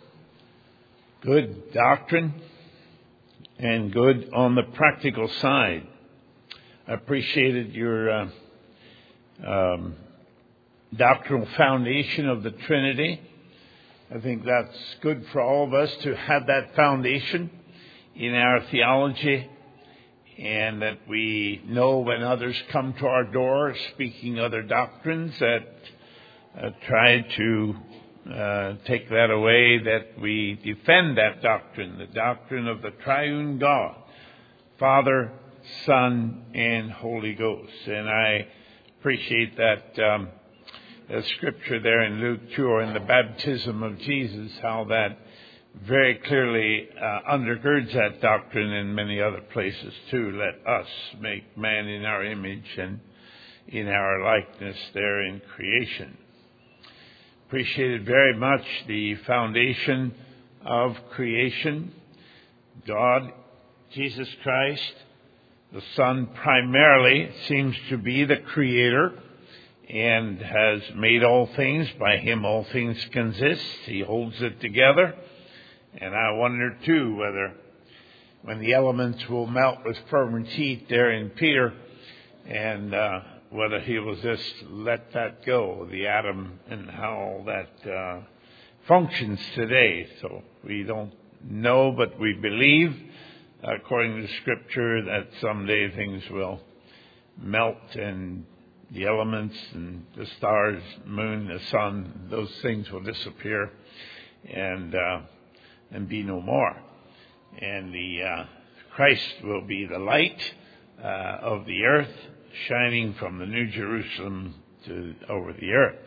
Good doctrine and good on the practical side. I appreciated your uh, um, doctrinal foundation of the Trinity. I think that's good for all of us to have that foundation in our theology, and that we know when others come to our door speaking other doctrines that uh, try to uh, take that away, that we defend that doctrine, the doctrine of the triune God, Father, Son, and Holy Ghost. And I appreciate that um, the scripture there in Luke two, or in the baptism of Jesus, how that very clearly uh, undergirds that doctrine in many other places too. Let us make man in our image and in our likeness there in creation. Appreciated very much the foundation of creation. God, Jesus Christ, the Son primarily seems to be the creator and has made all things. By Him all things consist. He holds it together. And I wonder, too, whether when the elements will melt with fervent heat there in Peter, and uh, whether He will just let that go, the atom, and how all that uh, functions today. So we don't know, but we believe, according to Scripture, that someday things will melt, and the elements and the stars, moon, the sun, those things will disappear and uh, and be no more. And the uh, Christ will be the light uh, of the earth, shining from the New Jerusalem to over the earth.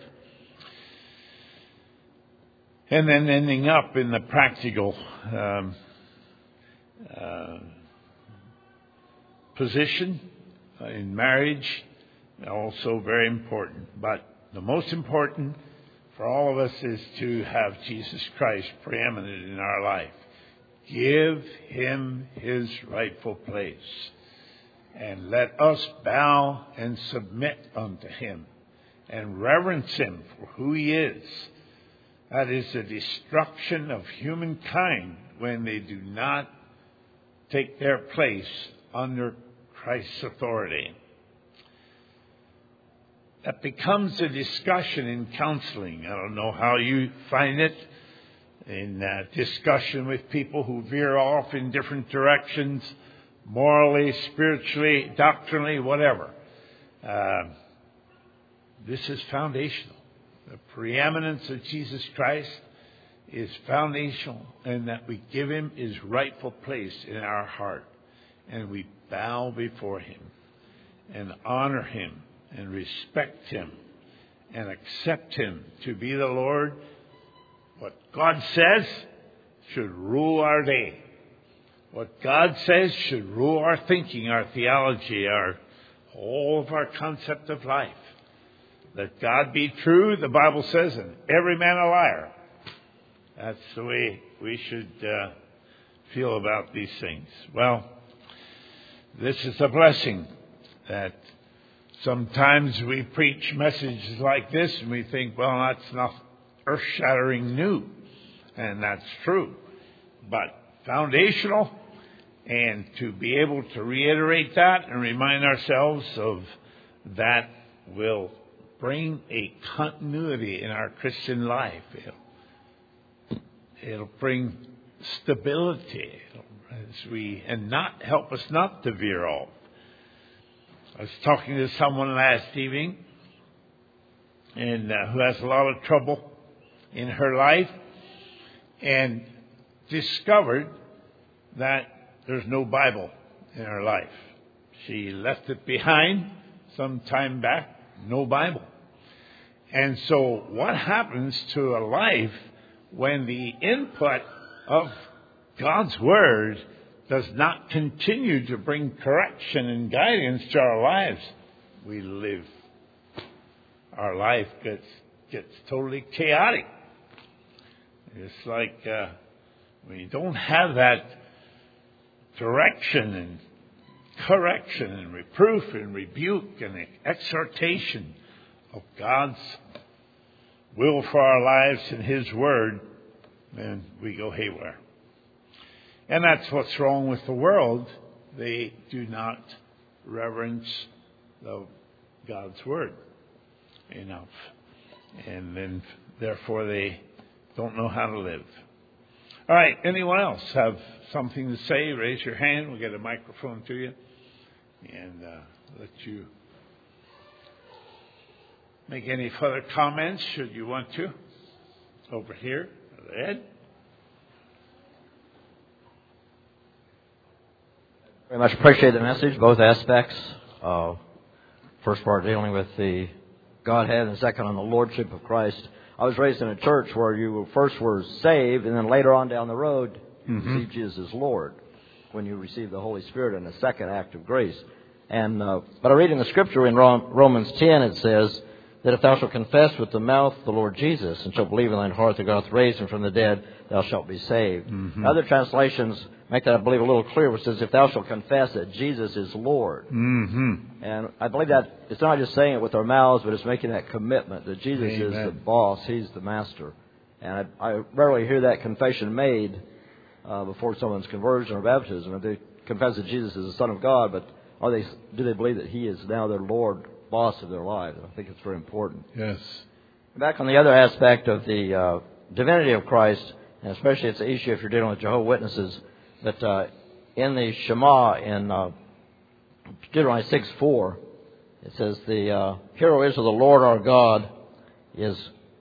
And then ending up in the practical um, uh, position uh, in marriage, also very important. But the most important for all of us is to have Jesus Christ preeminent in our life. Give Him His rightful place. And let us bow and submit unto Him and reverence Him for who He is. That is the destruction of humankind when they do not take their place under Christ's authority. That becomes a discussion in counseling. I don't know how you find it in uh, discussion with people who veer off in different directions, morally, spiritually, doctrinally, whatever. Uh, this is foundational. The preeminence of Jesus Christ is foundational, and that we give Him His rightful place in our heart, and we bow before Him and honor Him and respect Him and accept Him to be the Lord. What God says should rule our day. What God says should rule our thinking, our theology, our all of our concept of life. Let God be true, the Bible says, and every man a liar. That's the way we should uh, feel about these things. Well, this is a blessing that sometimes we preach messages like this and we think, well, that's not earth-shattering new. And that's true. But foundational, and to be able to reiterate that and remind ourselves of that will bring a continuity in our Christian life. It'll, it'll bring stability as we, and not help us not to veer off. I was talking to someone last evening, and uh, who has a lot of trouble in her life and discovered that there's no Bible in her life. She left it behind some time back, no Bible. And so what happens to a life when the input of God's Word does not continue to bring correction and guidance to our lives? We live. Our life gets gets totally chaotic. It's like uh, we don't have that direction and correction and reproof and rebuke and exhortation of God's will for our lives and His Word, then we go haywire. And that's what's wrong with the world. They do not reverence the God's Word enough. And then, therefore, they don't know how to live. All right, anyone else have something to say? Raise your hand. We'll get a microphone to you. And uh, let you make any further comments, should you want to. Over here, Ed. Very much appreciate the message, both aspects. Uh, first part dealing with the Godhead, and second on the Lordship of Christ. I was raised in a church where you first were saved, and then later on down the road, you mm-hmm. received Jesus as Lord when you received the Holy Spirit in a second act of grace. And uh, but I read in the Scripture in Romans ten, it says that if thou shalt confess with the mouth the Lord Jesus, and shalt believe in thine heart that God hath raised him from the dead, thou shalt be saved. Mm-hmm. Other translations make that, I believe, a little clearer, which says, if thou shalt confess that Jesus is Lord. Mm-hmm. And I believe that it's not just saying it with our mouths, but it's making that commitment that Jesus Amen. Is the boss, He's the master. And I, I rarely hear that confession made uh, before someone's conversion or baptism. If they confess that Jesus is the Son of God, but are they, do they believe that He is now their Lord, boss of their lives? I think it's very important. Yes. Back on the other aspect of the uh, divinity of Christ, and especially it's an issue if you're dealing with Jehovah's Witnesses, that uh, in the Shema in uh, Deuteronomy six four, it says, the uh, hero is of the Lord our God is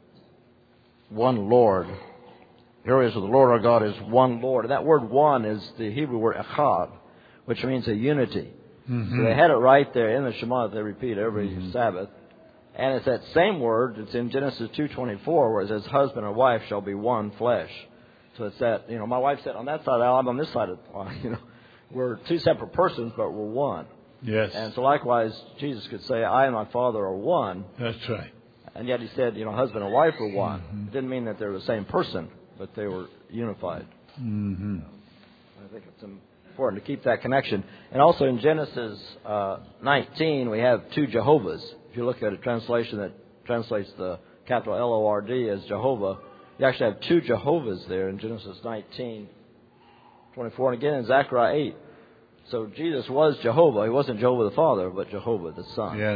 one Lord. Hero is of the Lord our God is one Lord. And that word one is the Hebrew word echad, which means a unity. Mm-hmm. So they had it right there in the Shema that they repeat every mm-hmm. Sabbath. And it's that same word, it's in Genesis two twenty-four, where it says, husband and wife shall be one flesh. So it's that, you know, my wife sat on that side of the aisle, I'm on this side of the aisle. You know, we're two separate persons, but we're one. Yes. And so likewise, Jesus could say, I and my Father are one. That's right. And yet He said, you know, husband and wife are one. Mm-hmm. It didn't mean that they were the same person, but they were unified. Mm-hmm. I think it's important to keep that connection. And also in Genesis uh, nineteen, we have two Jehovahs. If you look at a translation that translates the capital L O R D as Jehovah, you actually have two Jehovahs there in Genesis nineteen twenty-four, and again in Zechariah eight. So Jesus was Jehovah. He wasn't Jehovah the Father, but Jehovah the Son. Yes.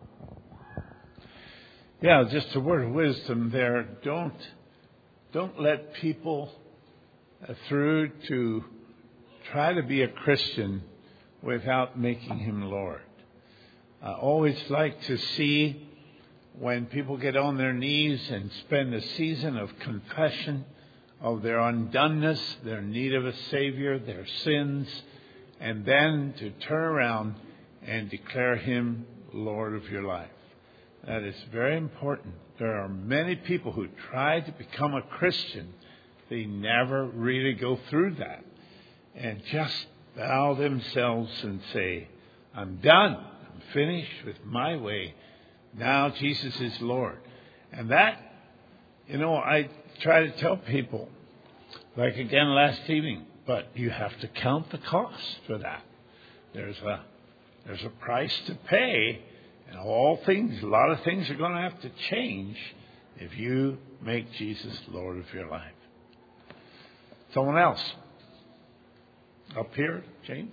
Yeah, just a word of wisdom there. Don't don't let people uh, through to try to be a Christian without making Him Lord. I always like to see when people get on their knees and spend a season of confession of their undoneness, their need of a Savior, their sins, and then to turn around and declare Him Lord of your life. That is very important. There are many people who try to become a Christian. They never really go through that and just bow themselves and say, I'm done. I'm finished with my way. Now Jesus is Lord. And that, you know, I try to tell people, like again last evening, but you have to count the cost for that. There's a there's a price to pay, and all things, a lot of things are going to have to change if you make Jesus Lord of your life. Someone else? Up here, James?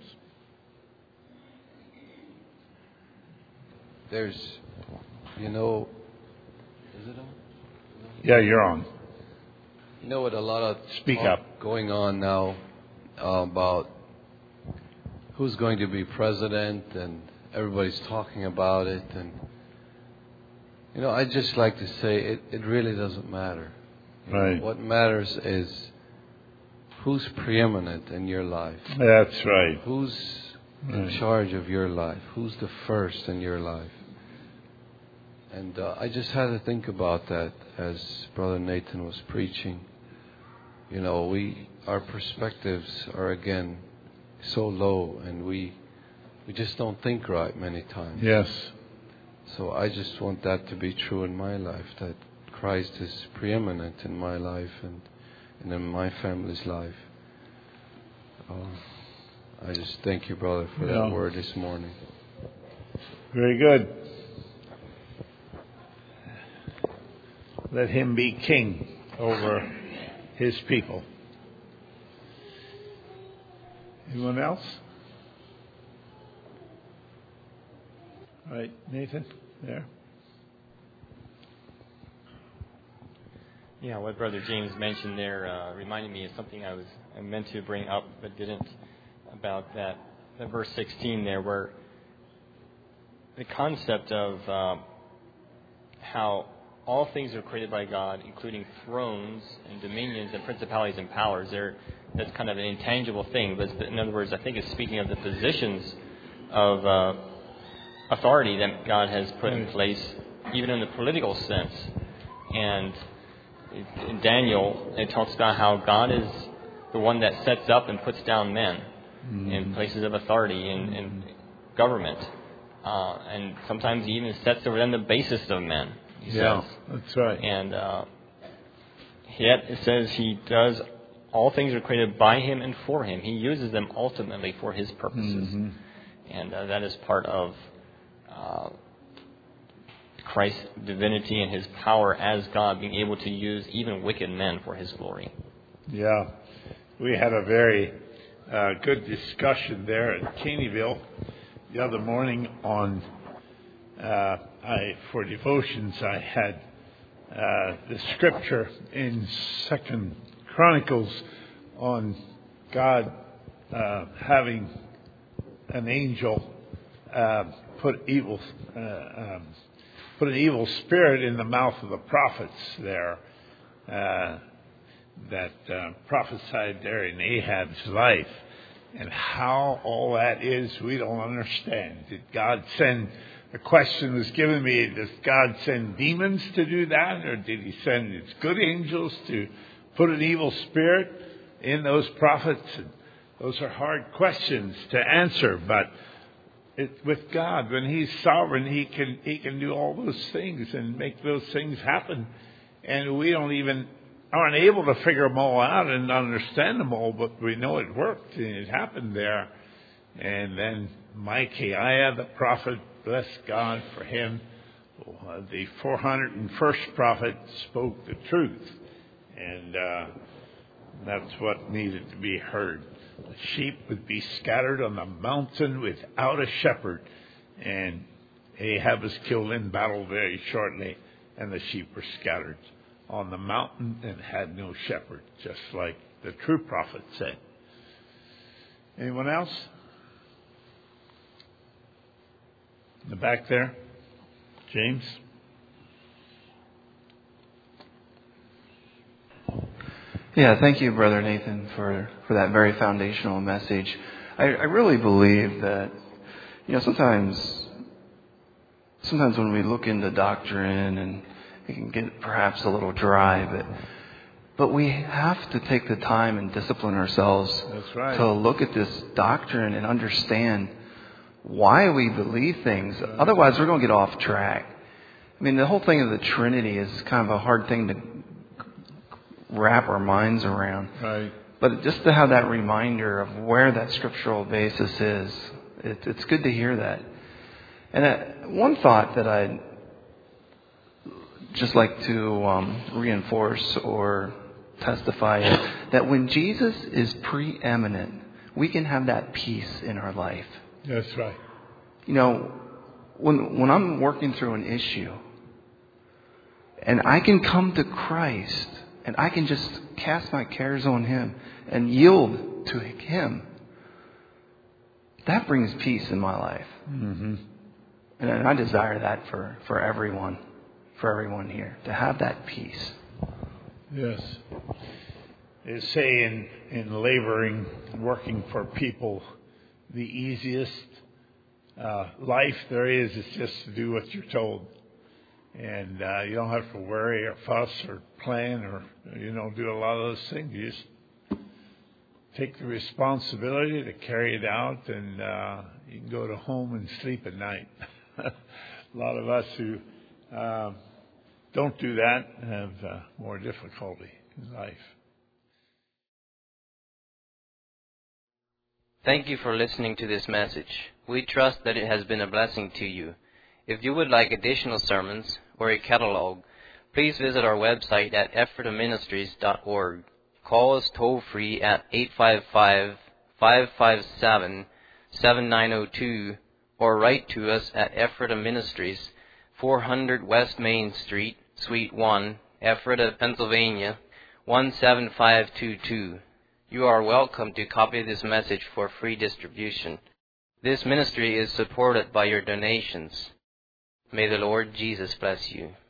There's, you know, is it on? Yeah, you're on. You know what, a lot of Speak talk up. going on now uh, about who's going to be president, and everybody's talking about it. And, you know, I'd just like to say it, it really doesn't matter. Right. What matters is who's preeminent in your life. That's right. Who's in Right. charge of your life? Who's the first in your life? And uh, I just had to think about that as Brother Nathan was preaching. You know, we our perspectives are again so low, and we we just don't think right many times. Yes. So I just want that to be true in my life, that Christ is preeminent in my life and, and in my family's life. Um, I just thank you, brother, for Yeah. that word this morning. Very good. Let him be king over his people. Anyone else? All right, Nathan, there. Yeah, what Brother James mentioned there uh, reminded me of something I was I meant to bring up but didn't, about that, that verse sixteen there, where the concept of uh, how all things are created by God, including thrones and dominions and principalities and powers. There, that's kind of an intangible thing, but in other words, I think it's speaking of the positions of uh, authority that God has put in place, even in the political sense. And in Daniel, it talks about how God is the one that sets up and puts down men mm-hmm. in places of authority in, in government. Uh, and sometimes he even sets over them the basest of men, he yeah, says. That's right. And uh, yet it says he does, all things are created by him and for him. He uses them ultimately for his purposes. Mm-hmm. And uh, that is part of uh, Christ's divinity and his power as God, being able to use even wicked men for his glory. Yeah. We had a very uh, good discussion there at Caneyville the other morning on, uh, I for devotions, I had uh, the scripture in Second Chronicles on God uh, having an angel uh, put evil, uh, um, put an evil spirit in the mouth of the prophets there uh, that uh, prophesied there in Ahab's life. And how all that is, we don't understand. Did God send, the question was given me, does God send demons to do that? Or did he send his good angels to put an evil spirit in those prophets? And those are hard questions to answer, but it, with God, when he's sovereign, he can he can do all those things and make those things happen. And we don't even aren't able to figure them all out and understand them all, but we know it worked and it happened there. And then Micaiah, the prophet, bless God for him, the four hundred first prophet, spoke the truth. And uh, that's what needed to be heard. The sheep would be scattered on the mountain without a shepherd. And Ahab was killed in battle very shortly, and the sheep were scattered on the mountain and had no shepherd, just like the true prophet said. Anyone else? In the back there? James? Yeah, thank you, Brother Nathan, for, for that very foundational message. I, I really believe that, you know, sometimes, sometimes when we look into doctrine, and it can get perhaps a little dry, but but we have to take the time and discipline ourselves That's right. to look at this doctrine and understand why we believe things. Otherwise, we're going to get off track. I mean, the whole thing of the Trinity is kind of a hard thing to wrap our minds around. Right. But just to have that reminder of where that scriptural basis is, it, it's good to hear that. And uh, one thought that I'd just like to um, reinforce or testify is that when Jesus is preeminent, we can have that peace in our life. That's right. You know, when when I'm working through an issue and I can come to Christ and I can just cast my cares on Him and yield to Him, that brings peace in my life. Mm-hmm. And I desire that for, for everyone, for everyone here, to have that peace. Yes. They say in, in laboring, working for people, the easiest uh, life there is is just to do what you're told. And uh, you don't have to worry or fuss or plan or, you know, do a lot of those things. You just take the responsibility to carry it out, and uh, you can go to home and sleep at night. A lot of us who uh, don't do that have uh, more difficulty in life. Thank you for listening to this message. We trust that it has been a blessing to you. If you would like additional sermons or a catalog, please visit our website at ephrata ministries dot org. Call us toll-free at eight five five, five five seven, seven nine zero two or write to us at Ephrata Ministries, four hundred West Main Street, Suite one, Ephrata, Pennsylvania, one seven five two two. You are welcome to copy this message for free distribution. This ministry is supported by your donations. May the Lord Jesus bless you.